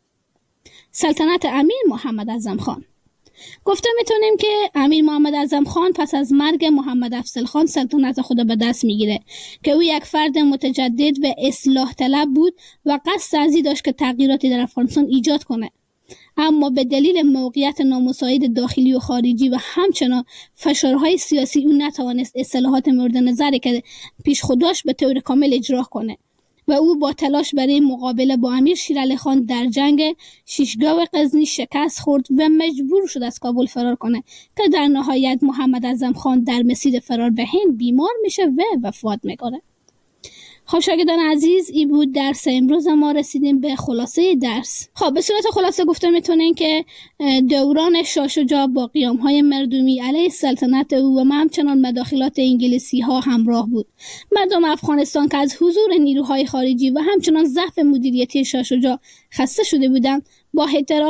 سلطنت امیر محمد اعظم خان. گفته میتونیم که امیر محمد اعظم خان پس از مرگ محمد افضل خان سلطنت خود به دست میگیره که او یک فرد متجدد و اصلاح طلب بود و قصد ازی داشت که تغییراتی در افغانستان ایجاد کنه، اما به دلیل موقعیت نامساعد داخلی و خارجی و همچنان فشارهای سیاسی او نتوانست اصلاحات مورد نظری که پیش خود داشت به طور کامل اجرا کنه و او با تلاش برای مقابله با امیر شیرعلی خان در جنگ شیشگاه غزنی شکست خورد و مجبور شد از کابل فرار کنه که در نهایت محمد اعظم خان در مسیر فرار به هند بیمار میشه و وفات میکنه. خب شاگردان عزیز، این بود درس امروز ما. رسیدیم به خلاصه درس. خب به صورت خلاصه گفته میتونین که دوران شاه شجاع با قیام‌های مردمی علیه سلطنت او و همچنان مداخلات انگلیسی ها همراه بود. مردم افغانستان که از حضور نیروهای خارجی و همچنان ضعف مدیریتی شاه شجاع خسته شده بودند، با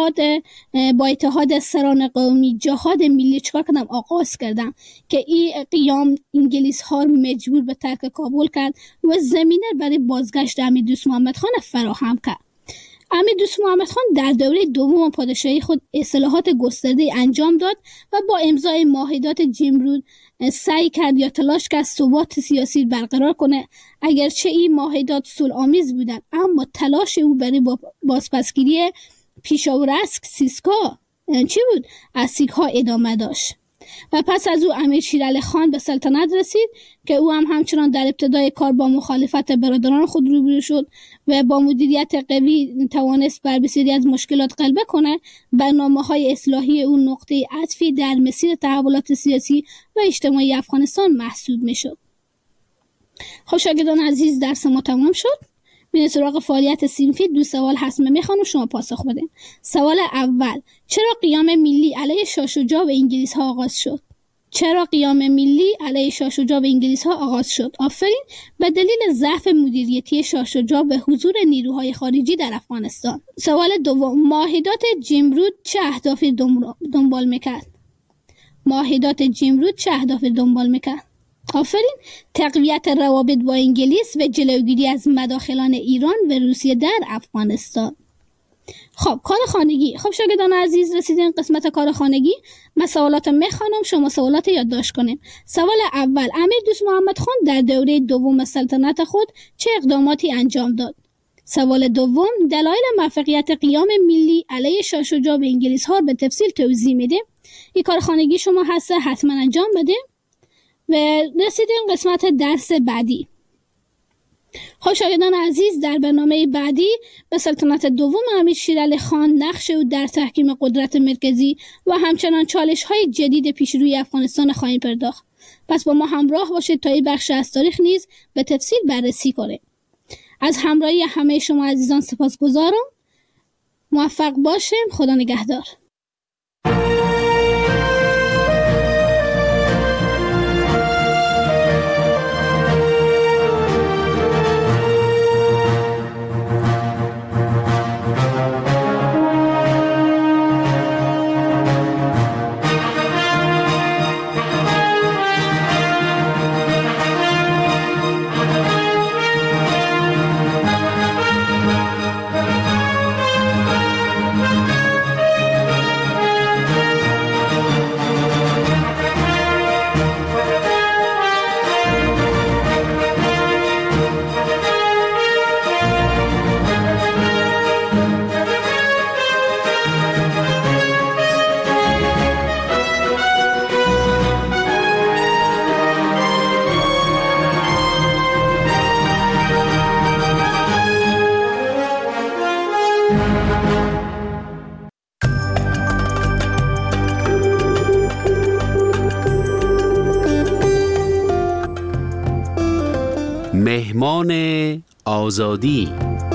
اتحاد سران قومی جهاد ملی چکار کردم آغاز کردم که این قیام انگلیس ها مجبور به ترک کابل کرد و زمینه برای بازگشت امیر دوست محمد خان فراهم کرد. امیر دوست محمد خان در دوره دوم پادشاهی خود اصلاحات گسترده انجام داد و با امضای معاهدات جیمرود سعی کرد یا تلاش کرد ثبات سیاسی برقرار کنه. اگرچه این معاهدات صلح‌آمیز بودند، اما تلاش او برای بازپسگیری پیشاور از سیسکا از سیک‌ها ادامه داشت و پس از او امیر شیرعلی خان به سلطنت رسید که او هم همچنان در ابتدای کار با مخالفت برادران خود روبرو شد و با مدیریت قوی توانست بر بسیاری از مشکلات غلبه کنه. برنامه‌های اصلاحی او نقطه عطفی در مسیر تحولات سیاسی و اجتماعی افغانستان محسوب میشد. خب شاگردان عزیز، درس ما تمام شد. میریم سراغ فعالیت صنفی. 2 سوال هست، میخوام شما پاسخ بدین. سوال اول، چرا قیام ملی علیه شاه شجاع و انگلیس ها آغاز شد؟ چرا قیام ملی علیه شاه شجاع و انگلیس ها آغاز شد؟ آفرین. به دلیل ضعف مدیریتی شاه شجاع و حضور نیروهای خارجی در افغانستان. سوال دوم، معاهدات جیمرود چه اهدافی دنبال میکرد؟ معاهدات جیمرود چه اهدافی دنبال میکرد؟ آفرین. تقویت روابط با انگلیس و جلوگیری از مداخلان ایران و روسیه در افغانستان. خب کار خانگی. خب شاگردان عزیز، رسیدین قسمت کار خانگی. من سوالات میخوانم، شما سوالات یادداشت کنیم. سوال اول، امیر دوست محمد خان در دوره دوم سلطنت خود چه اقداماتی انجام داد؟ سوال دوم، دلایل موفقیت قیام ملی علیه شاه شجاع به انگلیس ها به تفصیل توضیح میده. این کار خانگی شما هسته، حتما انجام بده. و رسیدیم قسمت درس بعدی. خب شاگردان عزیز، در برنامه بعدی به سلطنت دوم امیر شیرعلی خان، نقش او در تحکیم قدرت مرکزی و همچنان چالش های جدید پیش روی افغانستان خواهیم پرداخت. پس با ما همراه باشید تا این بخش از تاریخ نیز به تفصیل بررسی کنیم. از همراهی همه شما عزیزان سپاسگزارم. موفق باشیم. خدا نگهدار. مهمان آزادی.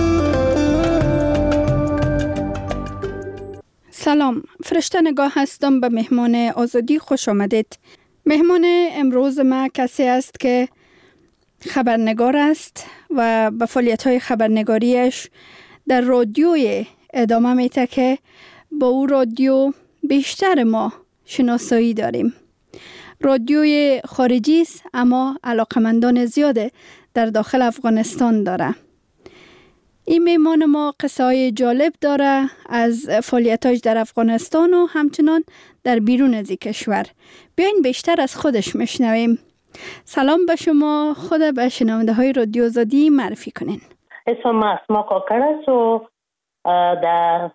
سلام، فرشته نگاه هستم. به مهمان آزادی خوش آمدید. مهمان امروز ما کسی است که خبرنگار است و به فعالیت‌های خبرنگاریش در رادیوی ادامه میده که با او رادیو بیشتر ما شناسایی داریم. رادیوی خارجی است اما علاقمندان زیاده در داخل افغانستان داره. این میمان ما قصه های جالب داره از فعالیتاش در افغانستان و همچنان در بیرون از کشور. بیاین بیشتر از خودش میشنویم. سلام به شما، خود به شنونده های رادیو آزادی معرفی کنین. اسمم اسما کاکر است و در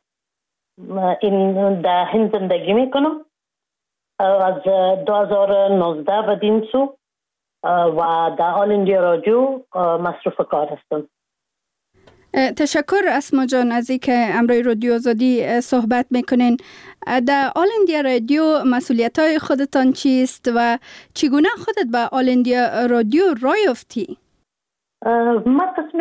هند زندگی میکنم. از 2019 بدین سو و در آل اندیا رادیو مصروف کار هستم. تشکر اسما جان از اینکه امروی رادیو آزادی صحبت میکنین. در آل اندیا رادیو مسئولیت‌های خودتان چیست و چگونه خودت به آل اندیا رادیو راه یافتی؟ من قسم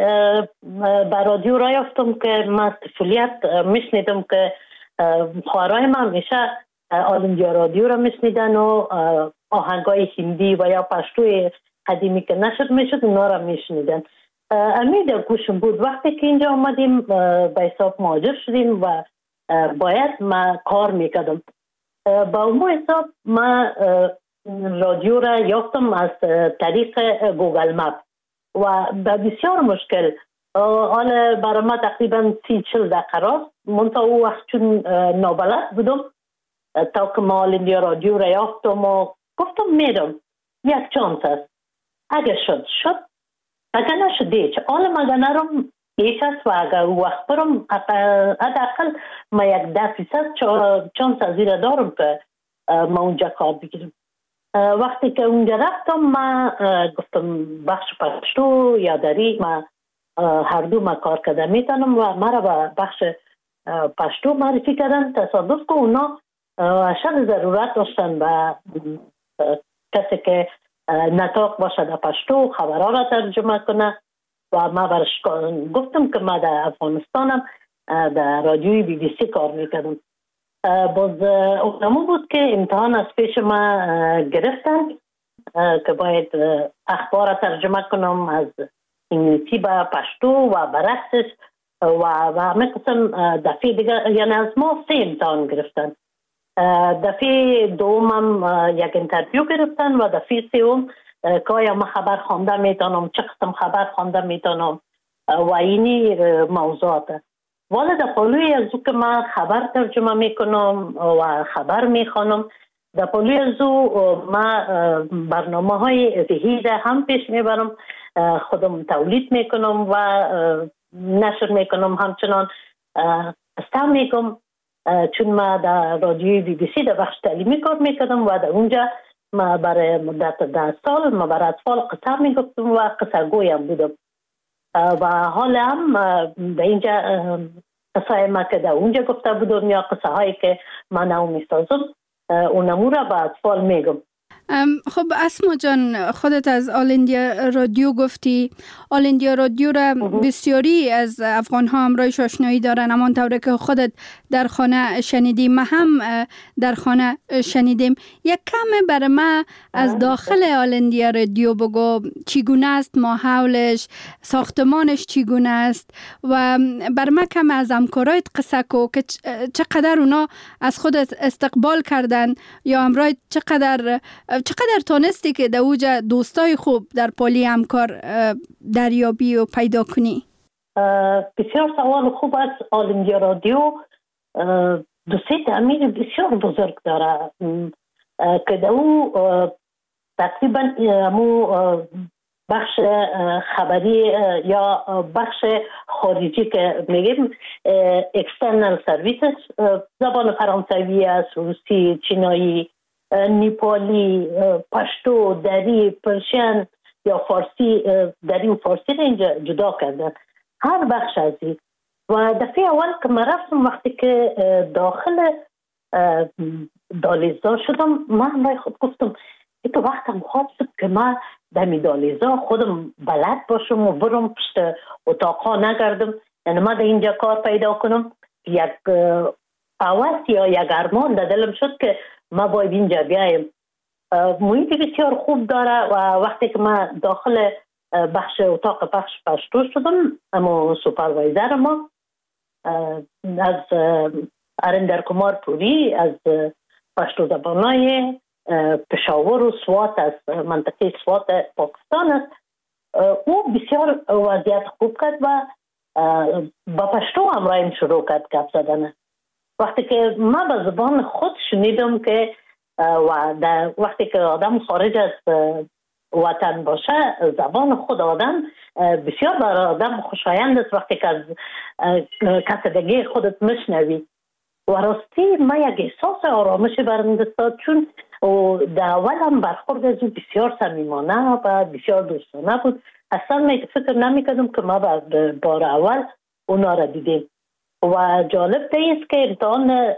به رادیو راه یافتم که من طفولیت میشنیدم که خواهرای من همیشه آل اندیا رادیو را میشنیدن و آهنگای هندی و یا پشتوی قدیمی که نشد میشد اونا را میشنیدن. امید گوشم بود. وقتی که اینجا آمدیم به حساب مهاجر شدیم و باید ما کار میکردم. با اون حساب ما رادیو را یافتم از طریق گوگل مپ و به بسیار مشکل. حالا برای ما تقریبا 30-40 دقیقه راست. منطقه او وقت چون نابلد بودم تا که ما آل اندیا رادیو را یافتم و گفتم میرم. یک چانس است. اگر شد اگر نشد دیچ. حالا مگه نرم هیچ است و اگر وقت برم حداقل ما 10% چانس از این دارم که ما اونجا کار بگیرم. وقتی که اونجا رفتم ما گفتم بخش پشتو یا دری ما هر دو ما کار کرده میتونم و مرا به بخش پشتو معرفی کردن. تصادف که اونا اشد ضرورت داشتن به کسی که نطاق باشه در پشتو خبرها را ترجمه کنه و ما برش گفتم که ما در افغانستانم در رادیوی BBC کار میکردم. باز اونمو بود که امتحان از پیش ما گرفتن که باید اخبار را ترجمه کنم از انگلیسی به پشتو و برعکسش و همه قسم. دفعه دیگه یعنی از ما 3 امتحان گرفتن. دفعه دومم یک انترویو گرفتن و دفعه سوم که آیا ما خبر خوانده میتونم، چه قسم خبر خوانده میتونم و اینی موضوعات. والا در پلوی از او که من خبر ترجمه میکنم و خبر میخوانم، در پلوی از او من برنامه های ذهی هم پیش میبرم، خودم تولید میکنم و نشر میکنم، همچنان قصه میگم، چون ما در رادیوی بی بی سی در بخش تعلیمی کار میکردم و در اونجا ما برای مدت 10 سال ما برای اطفال قصه میگفتم و قصه گویم بودم و حالا هم در اینجا قصه ما که در اونجا گفته بودم یا قصه هایی که من نو میسازم اونمو را به اطفال میگم. خب اسما جان، خودت از آل اندیا رادیو گفتی. آل اندیا رادیو را بسیاری از افغان ها همراهش آشنایی دارن، اما طوری که خودت در خانه شنیدیم، ما هم در خانه شنیدیم. یک کم برای ما از داخل آل اندیا رادیو بگو، چگونه است ماحولش، ساختمانش چگونه است و بر ما کم از همکارایت قصه کو که چقدر اونا از خودت استقبال کردن یا همراه چقدر تانستی که در اوجا دوستای خوب در پالی همکار دریابی و پیدا کنی؟ بسیار سوال خوب است. آل اندیا رادیو دوستی تعمیر بسیار بزرگ داره که در او تقریبا بخش خبری یا بخش خارجی که میگیم اکسترنال سرویسز، زبان فرانسوی است، روسی، چینایی، نیپالی، پشتو، دری، پرشین یا فارسی، دری و فارسی را اینجا جدا کردن، هر بخش از این. و دفعه اول که من رفتم وقتی که داخل دالیزا شدم، من برای خود گفتم ای تو وقتم خواب شد که من دمی دالیزا خودم بلد باشم و برم پشت اتاقا نگردم، یعنی من در اینجا کار پیدا کنم. یک هوس یا یک ارمان در دلم شد که ما باید اینجا بیایم. محیط بسیار خوب داره و وقتی که من داخل بخش اتاق بخش پشتو شدم، اما سوپروایزر ما از ارندر کمار پوری از پشتو زبانای پشاور و سوات از منطقه سوات پاکستان است، او بسیار وضعیت خوب کرد و با پشتو همراهیم شروع کرد گپ زدن. وقتی که من به زبان خود شنیدم که وقتی که آدم خارج از وطن باشه، زبان خود آدم بسیار برای آدم خوشایند است وقتی که از کسدگی خودت میشنوی. و راستی من یک احساس آرامش برنده داد، چون در اول هم برخورد از او بسیار صمیمانه و بسیار دوستانه بود. اصلا من فکر نمی‌کردم که ما بار اول اونا را دیدیم. و جالب است که امتحان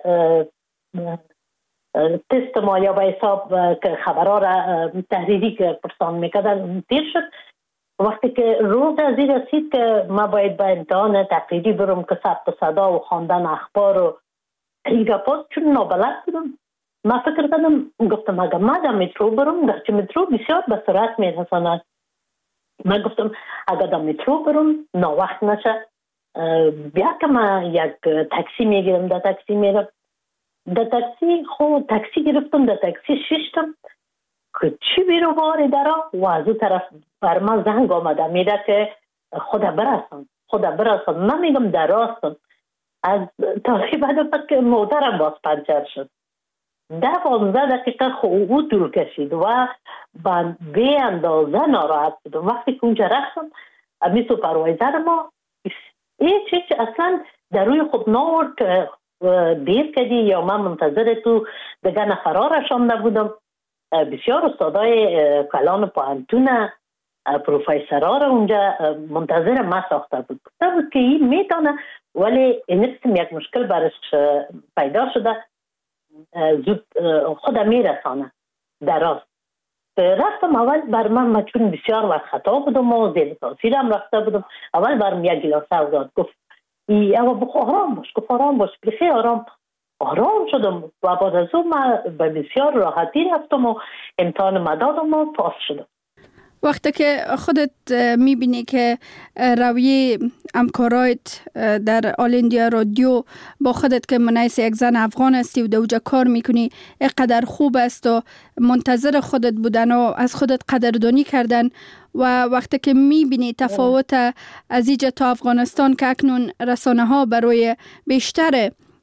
تست ما یا به حساب که خبرها را تحریری که پرسان میکردن دیر شد. وقتی که روز از این رسید که ما باید به امتحان تقریری برم که ثبت صدا و خواندن اخبار و این گپات، چون نابلد بودم، ما فکر کردم، گفتم اگر ما در مترو برم، گرچه مترو بسیار به سرعت میرساند، من گفتم اگر در مترو برم ناوقت نشه، بیا که من یک تاکسی میگیرم، در تاکسی میرم. در تاکسی تاکسی گرفتم، در تاکسی ششتم که چی بیرو باری درا و از اون طرف بر من زنگ آمده میده که خدا برسان. من میگم در راستم. از تقریبا که موترم باز پنچر شد. 15 دقیقه او طول کشید و به اندازه ناراحت بودم. وقتی که اونجا رفتم امی سوپروایزر ما هیچ اصلا در روی خود ناورد که دیر کردی یا من منتظر تو دیگه نفرها رشانده بودم. بسیار استادای کلان پوهنتون پروفیسرها را اونجا منتظر ما ساخته بود که این میتونه، ولی این یک مشکل برش پیدا شده، زود خودم میرسانه دراست. رفتم اول بر من چون بسیار وقت خطا بودم و زیر تاثیرم رفته بودم، اول برم یک گلاسه داد، گفت اما بخو آرام باش بخیر آرام شدم و بعد از اون من به بسیار راحتی رفتم و امتحان مدادم و پاس شدم. وقتی که خودت میبینی که رویه همکارایت در آل اندیا رادیو با خودت که منعیس یک زن افغان هستی و دوجا کار میکنی اینقدر خوب است و منتظر خودت بودن و از خودت قدردانی کردن، و وقتی که میبینی تفاوت از اینجا تا افغانستان که اکنون رسانه ها برای بیشتر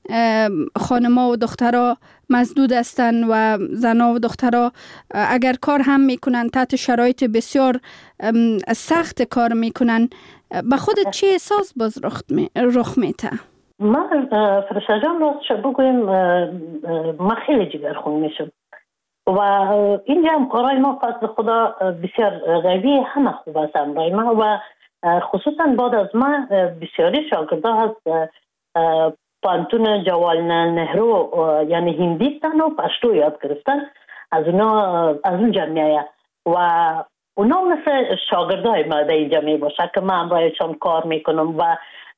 خانما و دخترها مزدود هستند و زنها و دخترها اگر کار هم میکنن تحت شرایط بسیار سخت کار میکنن. به خودت چه احساس باز رخ میته؟ من فرشته جان راستش بگویم من خیلی جگرخون میشم و اینجا هم کارهای ما فضل خدا بسیار قوی همه خوب است امرای ما و خصوصا بعد از ما بسیاری شاگرده هست پانتون جواهرلال نهرو یعنی هندیستان و پشتو یاد گرفتن از اون جمعیه و اونا مثل شاگردای ما در اینجا می باشه که من امرایشان کار میکنم و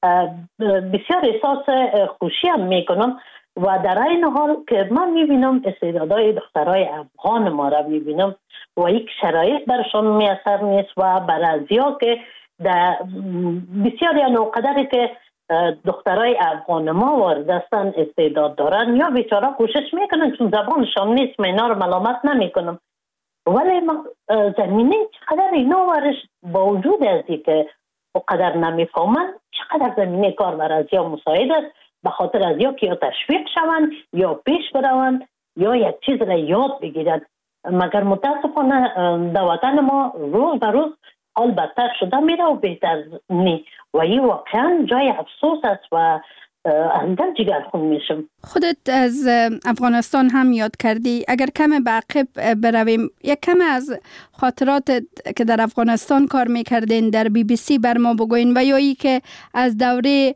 بسیار احساس خوشی هم میکنم و در این حال که من میبینم استعدادهای دخترای افغان ما را میبینم و یک شرایط برشان میسر نیست و برازیا که در بسیار یا نوقدری که دخترای افغان ما وارد هستن استعداد دارن یا بیچاره کوشش میکنن چون زبانشان نیست من اینا رو ملامت نمیکنم ولی ما زمینه چقدر اینا ورش با وجود ازی که اقدر نمیفهمن چقدر زمینه کار برازیا مساعد است به خاطر از یا که یا تشویق شوند یا پیش بروند یا یک چیز را یاد بگیرند مگر متاسفانه در وطن ما روز به روز حال بدتر شده میره و بهتر نی و این واقعا جای افسوس است و اندر جگرخون میشم. خودت از افغانستان هم یاد کردی، اگر کم به عقب برویم یک کم از خاطرات که در افغانستان کار میکردین در BBC بر ما بگوین و یا ای که از دوره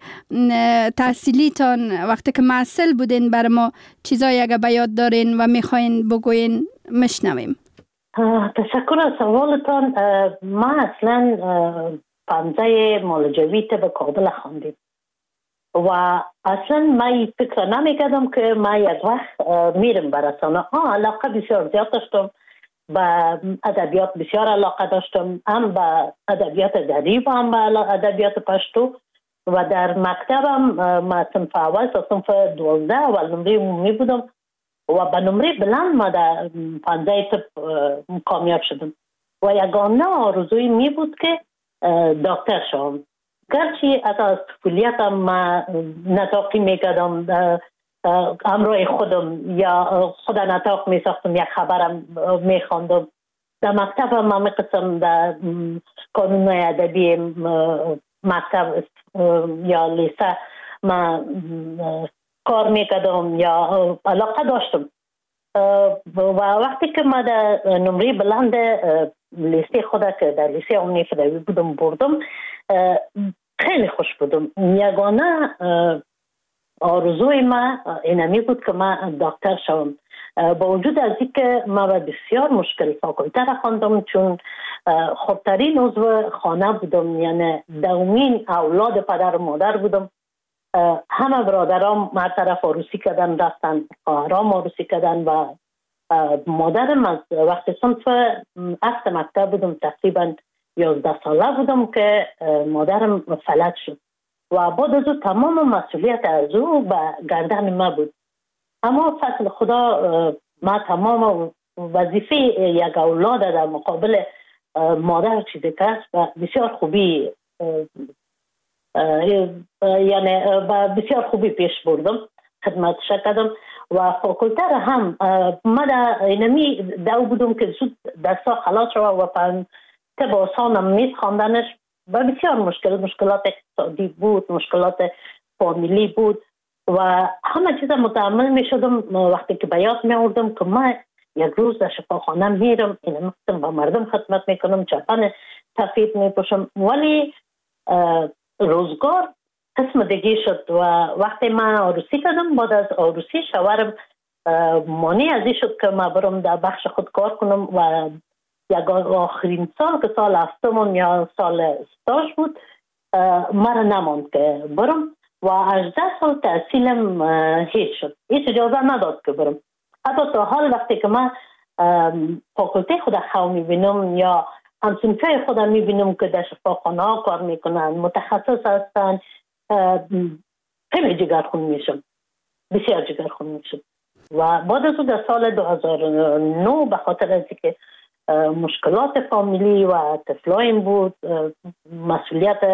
تحصیلیتان وقتی که معسل بودین بر ما چیزایی اگر به یاد دارین و میخواین بگوین مشنویم. تشکر از سوالتان. ما اصلا پانزه مالجوی به کابل خواندیم و اصلا من فکر نمیکردم که من یک وقت میرم برسانه. علاقه بسیار زیاد داشتم به ادبیات، بسیار علاقه داشتم هم به ادبیات دری و هم به ادبیات پشتو و در مکتبم ما صنف اول تا صنف 12 اول نمره عمومی بودم و به نمره بلند ما در پانزه طب کامیاب شدم و یگانه آرزوی می بود که دکتر شوم. گرچه از طفولیتم ما نطاقی میکردم همراه خودم یا خود نطاق میساختم، یک خبرم میخواندم. در مکتبم ما قسم در کانون ادبی مکتب یا لیسه ما کار میکردم یا علاقه داشتم و وقتی که ما در نمره بلند لیسه خود که در لیسه عمومی فدوی بودم بردم خیلی خوش بودم. یگانه آرزوی ما اینمی بود که من دکتر شوم. با وجود از اینکه ما بسیار مشکل فاکولته را خواندم چون خودترین عضو خانه بودم، یعنی دومین اولاد پدر و مادر بودم. همه برادرام هر طرف عروسی کردن رفتن، خواهرام عروسی کردن و مادرم از وقتی صنف هفت مکتب بودم تقریبا 11 ساله بودم که مادرم فلج شد و بعد از او تمام مسئولیت از او به گردن ما بود. اما فضل خدا ما تمام وظیفه یک اولاد در مقابل مادر چیزی که و بسیار خوبی یعنی بسیار خوبی پیش بردم، خدمتش کردم و فاکولته را هم ما در اینمی دو بودم که زود دستا خلاص شد و طب آسانم میز خواندنش و بسیار مشکلات اقتصادی بود، مشکلات فامیلی بود و همه چیز متحمل می شدم. وقتی که به یاد می آوردم که من یک روز در شفاخانه میرم، این مقصد با مردم خدمت میکنم، چپن سفید میپوشم، ولی روزگار قسم دیگه شد و وقتی من عروسی کردم بعد از عروسی شوهرم مانع ازی شد که من برم در بخش خود کار کنم و یک آخرین سال که سال هفتم یا سال استاژ بود مرا نماند که برم و 18 سال تحصیلم هیچ شد، هیچ اجازه نداد که برم. حتی تا حال وقتی که من فاکولته خود خواه میبینم یا همسنفه خود میبینم که در شفاخانه ها کار میکنن، متخصص هستن، خیلی جگرخون میشم، بسیار جگرخون میشم. و بعد از در سال 2009 به خاطر از که مشکلات فامیلی و طفلایم بود، مسئولیت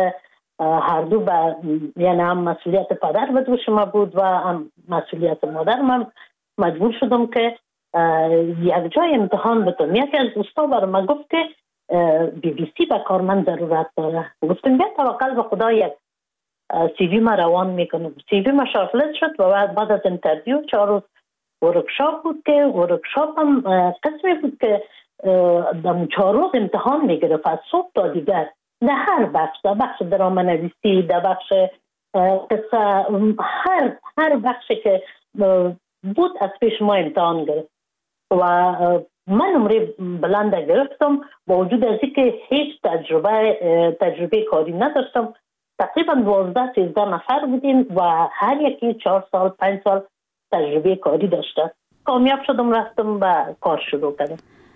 هر دو یعنی هم مسئولیت پدر به دوش ما بود و هم مسئولیت مادر. من مجبور شدم که یک جای امتحان بدم. یکی از دوستا برای من گفت که BBC به کارمند ضرورت داره. گفتم بیا توکل به خدا، یک CV ما روان میکنم. CV ما شارتلیست شد و بعد از انترویو 4 روز ورکشاپ بود که ورکشاپ هم قسمی بود که در 4 روز امتحان میگرفت از صبح تا دیگر، در هر بخش، در بخش درامه نویسی، در بخش قصه، هر بخشی که بود از پیش ما امتحان گرفت و من نمره بلند گرفتم با وجود از اینکه هیچ تجربه کاری نداشتم. تقریبا 12-13 نفر بودیم و هر یکی 4 سال 5 سال تجربه کاری داشته. کامیاب شدم، رفتم و کار شروع کردم.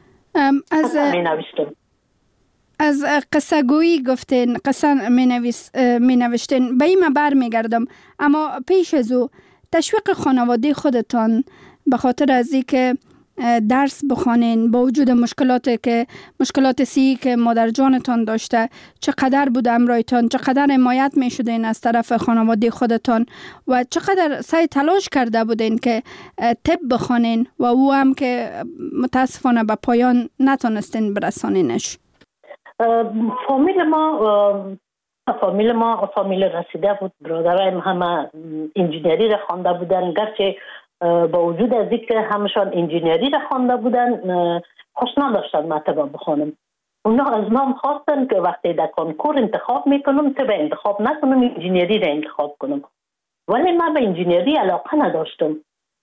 از قصه گویی گفتین، قصه می نوشتین، به این بر می گردم. اما پیش از او تشویق خانواده خودتان به خاطر از این که درس بخوانین با وجود مشکلات صحی که مادر جانتان داشته، چقدر بود امرایتان، چقدر حمایت می شدین از طرف خانواده خودتان و چقدر سعی تلاش کرده بودین که طب بخوانین و او هم که متاسفانه به پایان نتونستین برسانینش؟ فامیل ما فامیل رسیده بود. برادرایم همه انجینری را خوانده بودن، گرچه با وجود از اینکه همشان انجینری را خوانده بودن خوش نداشتن مطبع بخونم. اونا از من خواستن که وقتی در کنکور انتخاب میکنم طب انتخاب نکنم، انجینری را انتخاب کنم، ولی من به انجینری علاقه نداشتم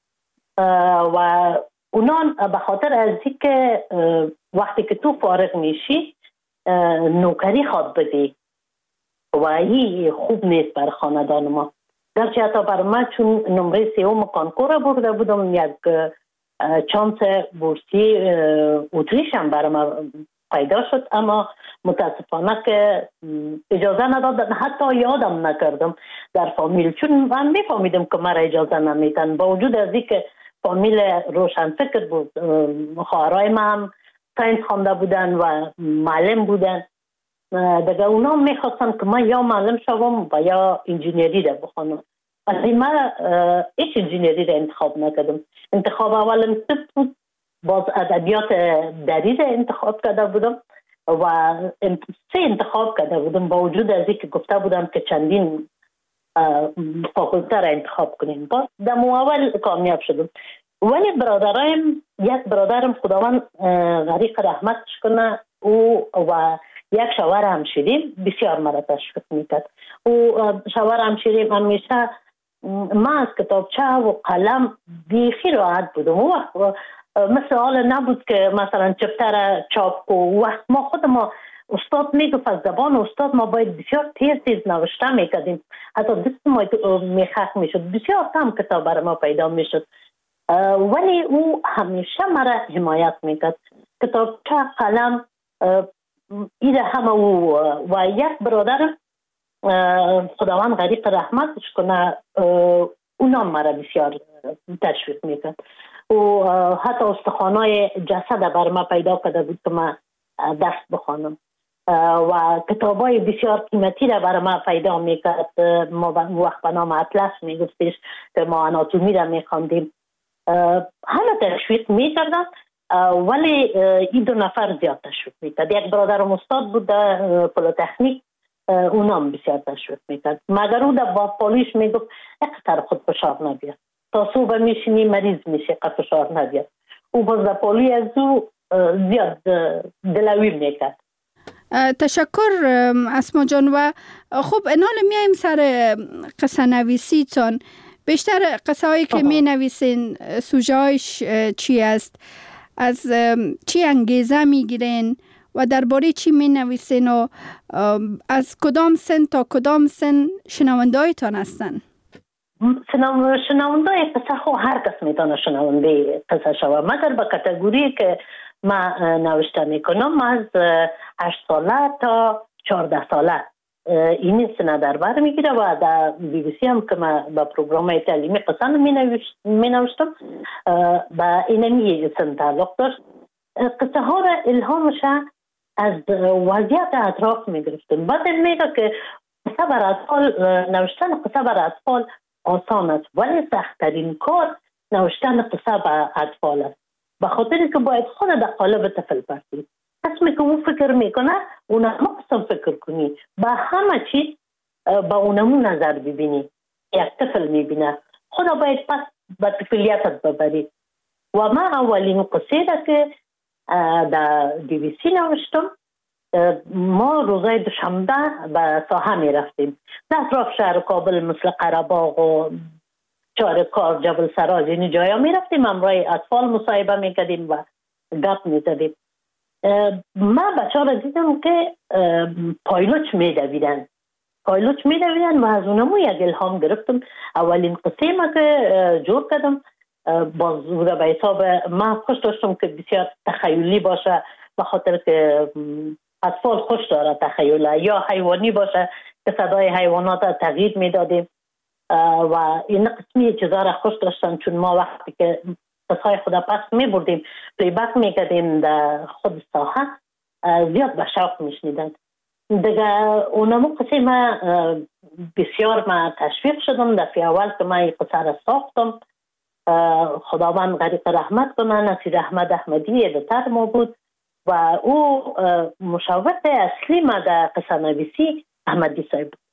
و اونا به خاطر از اینکه وقتی که تو فارغ میشی نوکری خواد بدی و این خوب نیست بر خاندان ما. گرچه حتی بر من چون نمره 3 کانکور برده بودم، یک چانس بورسی اتریش هم بر من پیدا شد، اما متاسفانه که اجازه ندادن، حتی یادم نکردم در فامیل، چون من میفهمیدم که مرا اجازه نمیدن. با وجود از اینکه فامیل روشن فکر بود، خواهرای من هم ساینس خوانده بودن و معلم بودن، دیگه اونا میخواستن که من یا معلم شوم و یا انجینری را بخونم. ولی من هیچ انجینری را انتخاب نکردم. انتخاب اولم طب بود، باز ادبیات دری را انتخاب کرده بودم و 3 انتخاب کرده بودم با وجود از اینکه گفته بودم که چندین فاکولته را انتخاب کنیم. باز در اول کامیاب شدم. ولی برادرایم، یک برادرم خداوند غریق رحمتش کنه، او و یک شوهر همشیریم بسیار مرا تشویق میکرد. او شوهر همشیریم همیشه من از کتابچه و قلم بیخی راحت بودم. او وقت مثل حال نبود که مثلا چپتر چاپ کو. وقت ما خود ما استاد میگفت از زبان استاد ما باید بسیار تیز نوشته میکردیم، حتی دست ما میخک میشد، بسیار کم کتاب برای ما پیدا میشد. ولی او همیشه مرا حمایت میکرد. کتابچه قلم ایده همه او و یک برادر خداوند غریق رحمتش کنه، اونا مرا بسیار تشویق میکرد. و حتی استخوانای جسد بر ما پیدا کرده بود که من دست بخوانم و کتابای بسیار قیمتی را بر ما پیدا میکرد. ما وقت به نام اطلس میگفتیش که ما آناتومی را میخواندیم. همه تشویق میکردن، ولی این 2 نفر زیاد تشویق میکرد. یک برادرم استاد بود در پلیتکنیک، اونام بسیار تشویق میکرد، مگر او در باپالیش میگفت اقتر خود فشار نبید، تا صبح میشینی مریض میشه قد فشار نبید. او باز در پالی از او زیاد دلوی میکرد. تشکر اسما جان. و خب انال میایم سر قصه نویسی تان. بیشتر قصه هایی که می نویسین سوژه‌اش چی است؟ از چی انگیزه می گیرین و درباره چی می نویسین و از کدام سن تا کدام سن شنونده هایتان هستن؟ شنونده قصه خو هر کس میتونه شنونده قصه شوه، مگر به کاتگوری که من نوشته میکنم از 8 ساله تا 14 ساله این سنه در بر میگیره و در BBC هم که من با پروگرام تعلیمی قصه می نوشتم با اینمی سن تعلق داشت. قصه ها را الهامش از وضعیت اطراف می گرفتم. بعد میگه که قصه بر اطفال نوشتن قصه بر اطفال آسان است، ولی سخت‌ترین کار نوشتن قصه بر اطفال است، به خاطر که باید خود در قالب طفل باشی. قسمی که اون فکر میکنه اونم قسم فکر کنی، به همه چیز با اونمو نظر ببینی. یک طفل میبینه، خدا باید پس به طفلیتت ببری. و من اولین قصه را که در BBC نوشتم، ما روزای دوشنبه به ساحه می رفتیم در اطراف شهر کابل، مثل قره‌باغ و چارکار، جبل سراج، این جایا می رفتیم، همراه اطفال مصاحبه می کردیم و گپ می زدیم. من بچه ها را دیدم که پایلوچ می دویدن و از اونمو یک الهام گرفتم. اولین قصه ما که جور کردم باز به حساب من خوش داشتم که بسیار تخیلی باشه، به خاطر که اطفال خوش داره تخیل، یا حیوانی باشه که صدای حیوانات تغییر میدادیم و این قسمی چیزا را خوش داشتن، چون ما وقتی که قصای خدا پس میبردیم پلی بک میکردیم در خود ساحه، زیاد به شوق میشنیدن دیگه. اونمو قصه ما بسیار ما تشویق شدم. دفعه اول که ما این قصه را ساختم، خداوند غریق رحمت کنه، نصیر احمد احمدی ادیتور ما بود و او مشاور اصلی ما در قصه نویسی احمدی صاحب بود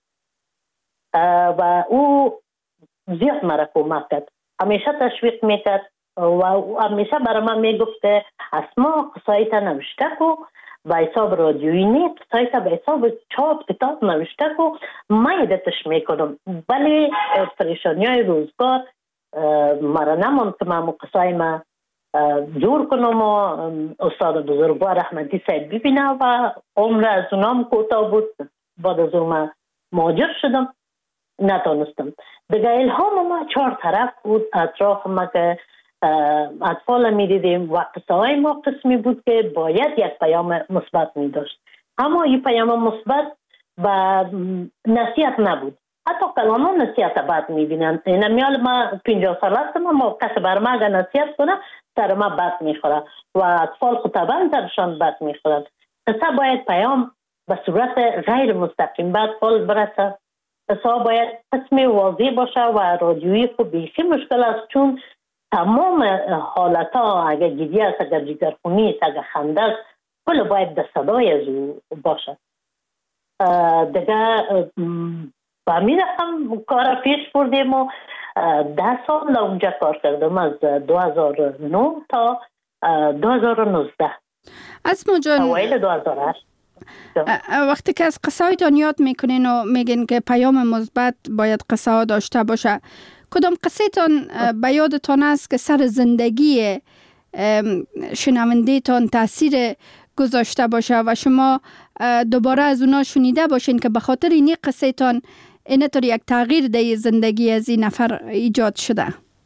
و او زیاد مرا کمک کرد، همیشه تشویق میکرد و همیشه برای من میگفت که اسما قصایت نوشته کو به حساب رادیویی نه، قصایت به حساب چاپ کتاب نوشته کو، من ادتش میکنم. ولی پریشانی های روزگار مرا نماند که من قصای ما جور کنم و استاد بزرگوار احمدی صاحب ببینه و عمر از اونام کوتاه بود. بعد از اون مهاجر شدم، نتونستم دیگه. الهام ما 4 طرف بود اطراف ما که اطفال می دیدیم و قصه های ما قسمی بود که باید یک پیام مثبت می داشت، اما این پیام مثبت و نصیحت نبود. حتی کلاما نصیحت بد می بینن. این میال ما 50 سال هستم، اما کسی بر ما اگر نصیحت کنه سر ما بد می خوره و اطفال خطابان سرشان بد می خورن. قصه باید پیام به صورت غیر مستقیم به اطفال برسه. قصه باید قسمی واضح باشه و رادیویی خب بیشی مشکل است، چون تمام حالت ها، اگر گریه است، اگر جگرخونی است، اگر خنده است، کل باید در صدای از او باشه. دیگه با می رفتم کار پیش بردیم و 10 سال اونجا کار کردم، از 2009 تا 2019. اسما جان، اوایل 2008. وقتی که از قصه هایتان یاد میکنین و میگین که پیام مثبت باید قصه ها داشته باشه، کدام قصه تان به یادتان است که سر زندگی شنونده تان تاثیر گذاشته باشه و شما دوباره از اونا شنیده باشین که به خاطر اینی قصه تان اینطور یک تغییر در زندگی از این نفر ایجاد شده؟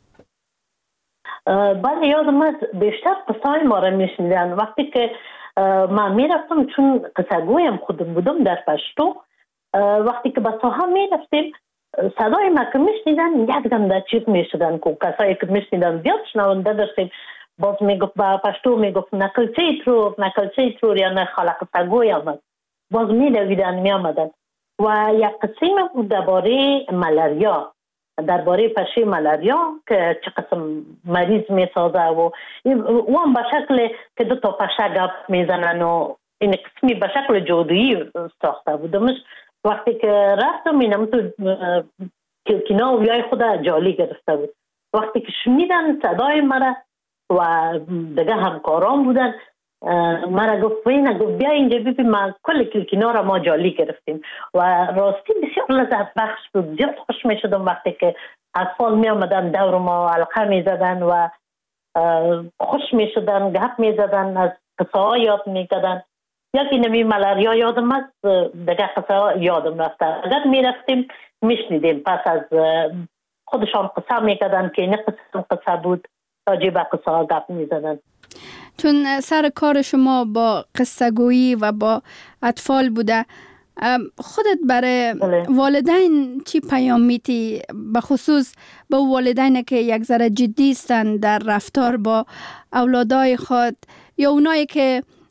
بله، یادم است بیشتر قصه های ما را میشنیدن. وقتی که من میرفتم، چون قصه گویم خودم بودم در پشتو، وقتی که به ساحه میرفتیم صدای ما که میشنیدن یک دم در چیز میشدن که کسایی که میشنیدن زیاد شنونده داشتیم. باز میگفت به پشتو میگفت نکلچه ترور یا نه خالق قصه گوی آمد، باز میدویدن میامدن. و یک قسم بود درباره ملاریا، درباره پشه ملاریا که چه قسم مریض میسازه و هم به شکل که 2 تا پشه گپ میزنن و این قسمی به شکل جادویی ساخته بودمش. وقتی که رفتم اینم تو کلکینا و یای خود جالی گرفته بود. وقتی که شنیدن صدای مرا و دیگه همکاران بودن، مرا گفت بیا اینجا ببین، ما کل کلکینا را ما جالی گرفتیم و راستی بسیار لذت بخش بود. زیاد خوش می شدم وقتی که اطفال می آمدن دور ما حلقه می زدن و خوش می شدن، گپ می زدن، از قصه ها یاد می کردن. یکی نمی ملاریا یادم است، دیگه قصه ها یادم رفته. اگر می رفتیم می شنیدیم، پس از خودشان قصه می کردن که این قصه بود، راجع به قصه ها گپ می زدن. چون سر کار شما با قصه گویی و با اطفال بوده، خودت برای والدین چی پیام میتی؟ به خصوص به والدین که یک ذره جدی هستند در رفتار با اولادای خود، یا اونایی که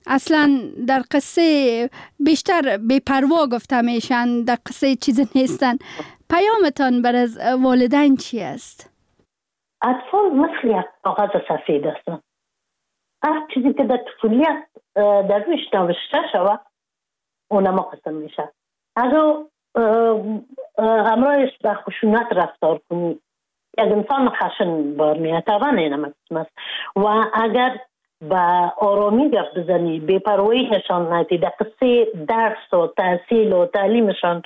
اصلا در قصه بیشتر بی‌پروا گفته میشن، در قصه چیزی نیستن. پیامتان بر از والدین چی است؟ اطفال مثل یک کاغذ سفید هستن. هر چیزی که در طفولیت در روش نوشته شود اونما قسم میشه. اگر همراهش به خشونت رفتار کنی، یک انسان خشن بار میاد، طبعا اینم قسم است. و اگر با آرامی گفت بزنی، بی‌پروایی نشان ندی، در قصه درس و تحصیل و تعلیمشان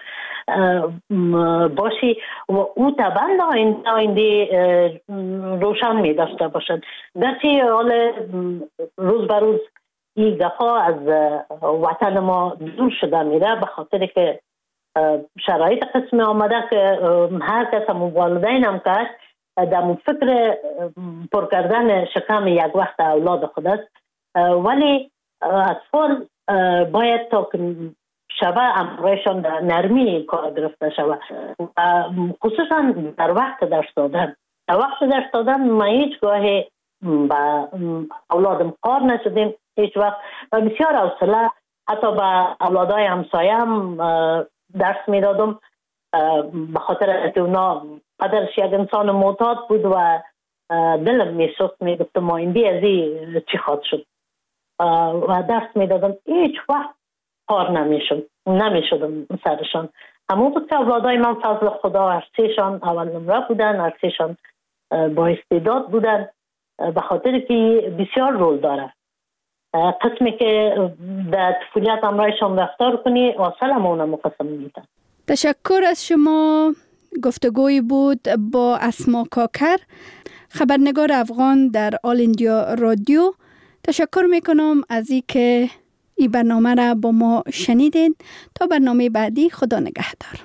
باشی و او طبعا آینده روشن می داشته باشند. گرچه حال روز به روز این گفا از وطن ما دور شده میره، به خاطر که شرایط قسم آمده که هر کس هم والدین هم کرد در فکر پر کردن شکم یک وقت اولاد خود است. ولی اطفال باید تا که شبه امرایشان در نرمی کار گرفته شود، خصوصا در وقت درس دادن. در وقت درس دادن ما هیچ گاهی با اولادم کار نشدیم، هیچ وقت بسیار حوصله حتی با اولادای همسایه هم درس می دادم، به خاطر که اونا قدرش یک انسان معتاد بود و دلم می سوخت، می گفتم آینده از این چی خواهد شد و درس می دادم. هیچ وقت کار نمیشدم سرشان. همون بود که اولادای من فضل خدا هرسیشان اول نمره بودن، هرسیشان با استعداد بودن، به خاطر که بسیار رول داره. قسمی که در طفولیت امرایشان رفتار کنی اصلا همون مقسم میدن. تشکر از شما. گفتگوی بود با اسما کاکر، خبرنگار افغان در آل اندیا رادیو. تشکر میکنم از این که این برنامه را با ما شنیدین. تا برنامه بعدی، خدا نگهدار.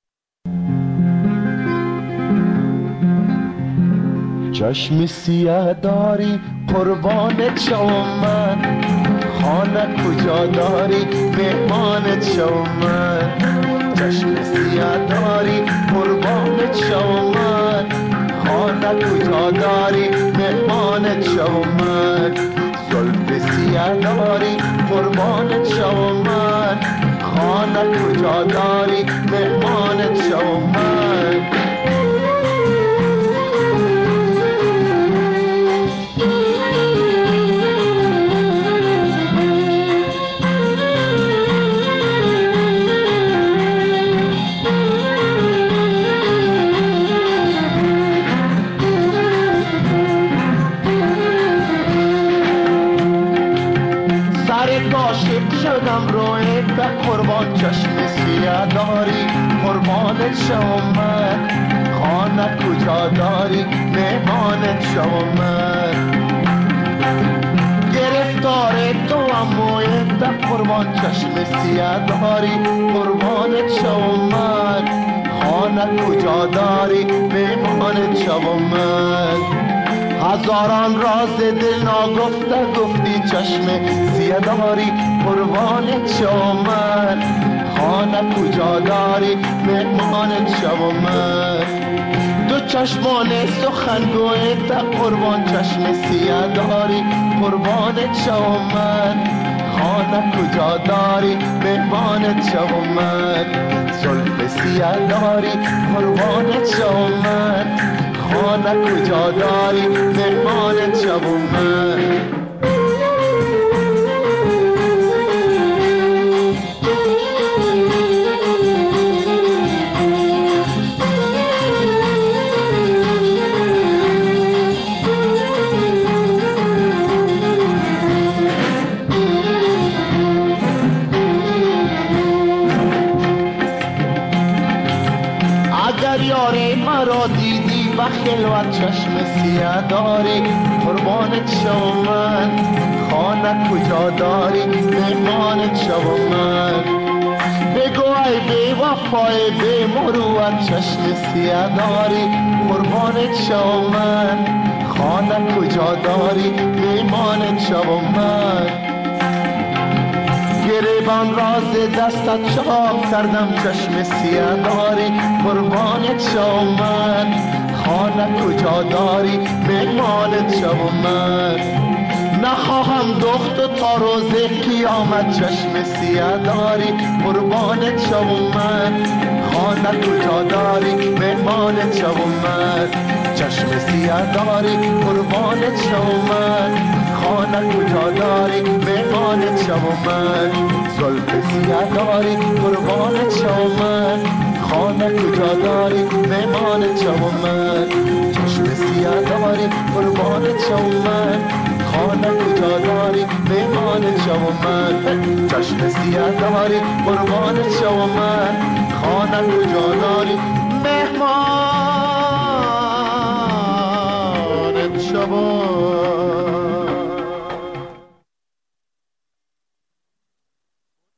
چشم سیاه داری قربانت شوم من، خانه کجا داری مهمانت شوم من. چشم سیاه داری قربانت شوم من، خانه کجا داری مهمانت شوم من. زلف سیاه داری قربانت شوم من، خانه کجا داری مهمانت شوم من. شدم رویت قربان، چشم سیاه داری قربانت شوم من، خانه کجا داری مهمانت شوم من. گرفتار تو هم رویت قربان، چشم سیاه داری قربانت شوم من، خانه کجا داری مهمانت شوم من. هزاران راز دل ناگفته گفتی، چشم سیاه داری قربانت شوم من، خانه کجا داری مهمانت شوم من. دو چشمان سخنگویت قربان، چشم سیاه داری قربانت شوم من، خانه کجا داری مهمانت شوم من. زلف سیاه داری قربانت شوم من، خانه کجا داری مهمانت شوم من. اگر یار مرا دیدی و خلوت چشم سیاه داری قربانت شوم من، خانه کجا داری مهمانت شوم من. بگو ای بی وفای بی مروت چشم سیاه داری قربانت شوم من، خانه کجا داری مهمانت شوم من. گریبان راز دستت چاک کردم، چشم سیاه داری قربانت شوم من، خانه کجا داری مهمانت شوم من. نخواهم دخت و تا روز قیامت چشم سیاه داری قربانت شوم من خانه کجا داری مهمانت شوم من چشم سیاه داری قربانت شوم من خانه کجا داری مهمانت شوم من زلف سیاه داری قربانت شوم من خانه کجا داری مهمانت شوم من چشم سیاه داری قربانت شوم من خانه کجا داری مهمانت شوم من چشم سیاه داری قربانت شوم من خانه کجا داری مهمان